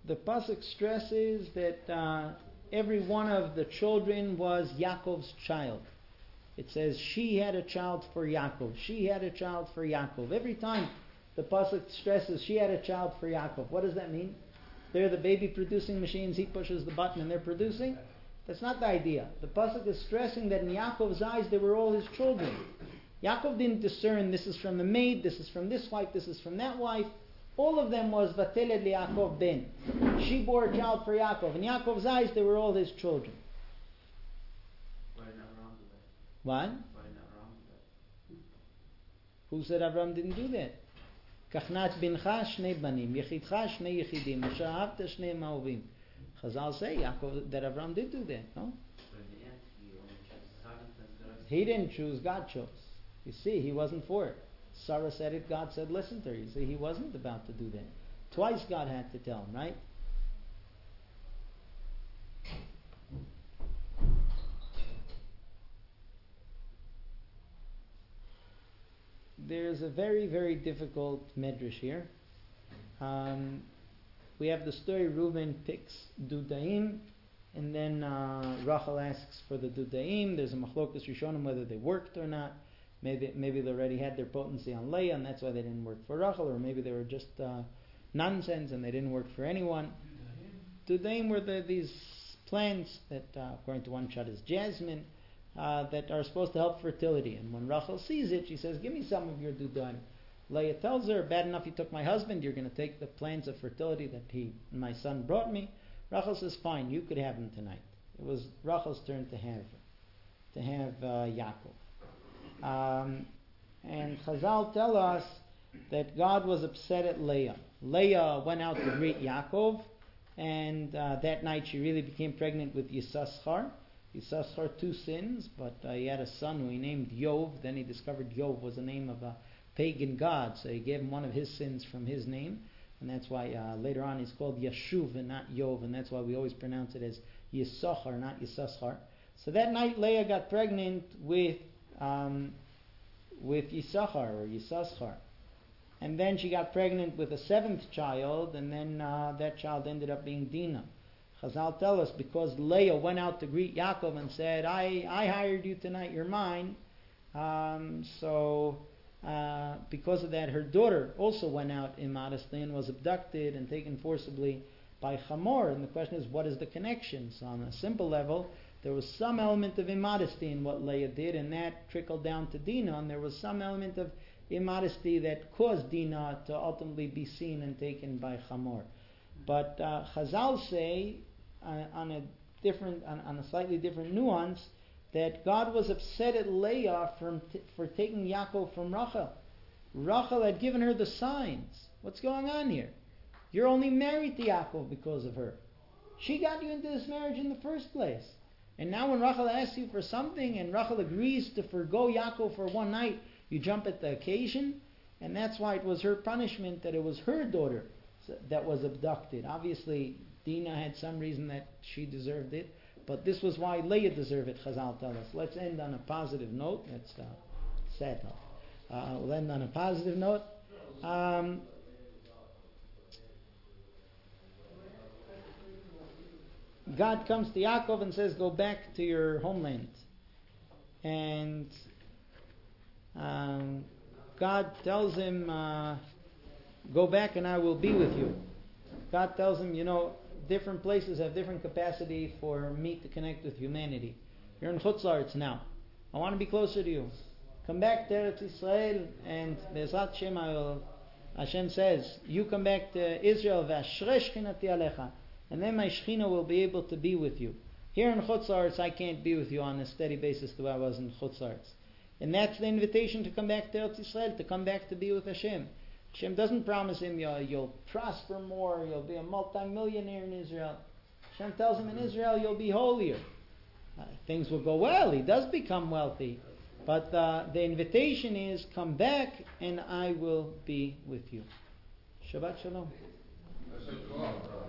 the pasuk stresses that every one of the children was Yaakov's child. It says she had a child for Yaakov. She had a child for Yaakov. Every time the pasuk stresses she had a child for Yaakov. What does that mean? They're the baby producing machines. He pushes the button and they're producing. That's not the idea. The pasuk is stressing that in Yaakov's eyes they were all his children. Yaakov didn't discern this is from the maid, this is from this wife, this is from that wife. All of them was Vateled Yaakov ben. She bore a child for Yaakov. In Yaakov's eyes they were all his children. Why not Ram do that? What? Why not Ram do that? Who said Avram didn't do that? Kachnat bincha shnei banim, yechidcha shnei yechidim, v'shahavta shnei ma'ovim. Chazal say Yaakov, that Avram did do that, no? But in the end, he only chose Sarah and the rest. He didn't choose, God chose. You see, he wasn't for it. Sarah said it, God said listen to her. You see, he wasn't about to do that. Twice God had to tell him, right? There's a very, very difficult medrash here. We have the story Reuben picks Dudaim, and then Rachel asks for the Dudaim. There's a machlokas Rishonim whether they worked or not. Maybe they already had their potency on Leah, and that's why they didn't work for Rachel, or maybe they were just nonsense and they didn't work for anyone. Dudaim were these plants that, according to one shot, is jasmine, that are supposed to help fertility. And when Rachel sees it, she says, "Give me some of your Dudaim." Leah tells her, "Bad enough you took my husband, you're going to take the plants of fertility that my son brought me." Rachel says, "Fine, you could have them tonight." It was Rachel's turn to have Yaakov. And Chazal tell us that God was upset at Leah. Leah went out to greet Yaakov, and that night she really became pregnant with Yisachar. Yisachar 2 sins, but he had a son who he named Yov. Then he discovered Yov was the name of a pagan god, so he gave him one of his sins from his name, and that's why later on he's called Yashuv and not Yov, and that's why we always pronounce it as Yisachar, not Yisachar. So that night Leah got pregnant with Yisachar or Yisachar, and then she got pregnant with a 7th child, and then that child ended up being Dinah. Chazal tell us because Leah went out to greet Yaakov and said, I hired you tonight, you're mine. Because of that, her daughter also went out immodestly and was abducted and taken forcibly by Hamor. And the question is, what is the connection? So on a simple level, there was some element of immodesty in what Leah did, and that trickled down to Dinah, and there was some element of immodesty that caused Dinah to ultimately be seen and taken by Hamor. But Chazal say, on a slightly different nuance, that God was upset at Leah for taking Yaakov from Rachel. Rachel had given her the signs. What's going on here? You're only married to Yaakov because of her. She got you into this marriage in the first place. And now when Rachel asks you for something and Rachel agrees to forgo Yaakov for one night, you jump at the occasion. And that's why it was her punishment that it was her daughter that was abducted. Obviously, Dinah had some reason that she deserved it. But this was why Leah deserved it, Chazal tell us. Let's end on a positive note. That's sad note. We'll end on a positive note. God comes to Yaakov and says, "Go back to your homeland." And God tells him, "Go back and I will be with you." God tells him, different places have different capacity for me to connect with humanity. You're in Chutz La'aretz now. I want to be closer to you. Come back to Eretz Yisrael, and Be'ezrat Hashem, Hashem says, you come back to Israel, Ve'ashrei Shechinati Alecha, and then my Shechina will be able to be with you. Here in Chutz La'aretz, I can't be with you on a steady basis the way I was in Chutz La'aretz. And that's the invitation to come back to Eretz Yisrael, to come back to be with Hashem. Hashem doesn't promise him you'll prosper more, you'll be a multi-millionaire in Israel. Hashem tells him in Israel you'll be holier. Things will go well, he does become wealthy. But the invitation is, come back and I will be with you. Shabbat Shalom.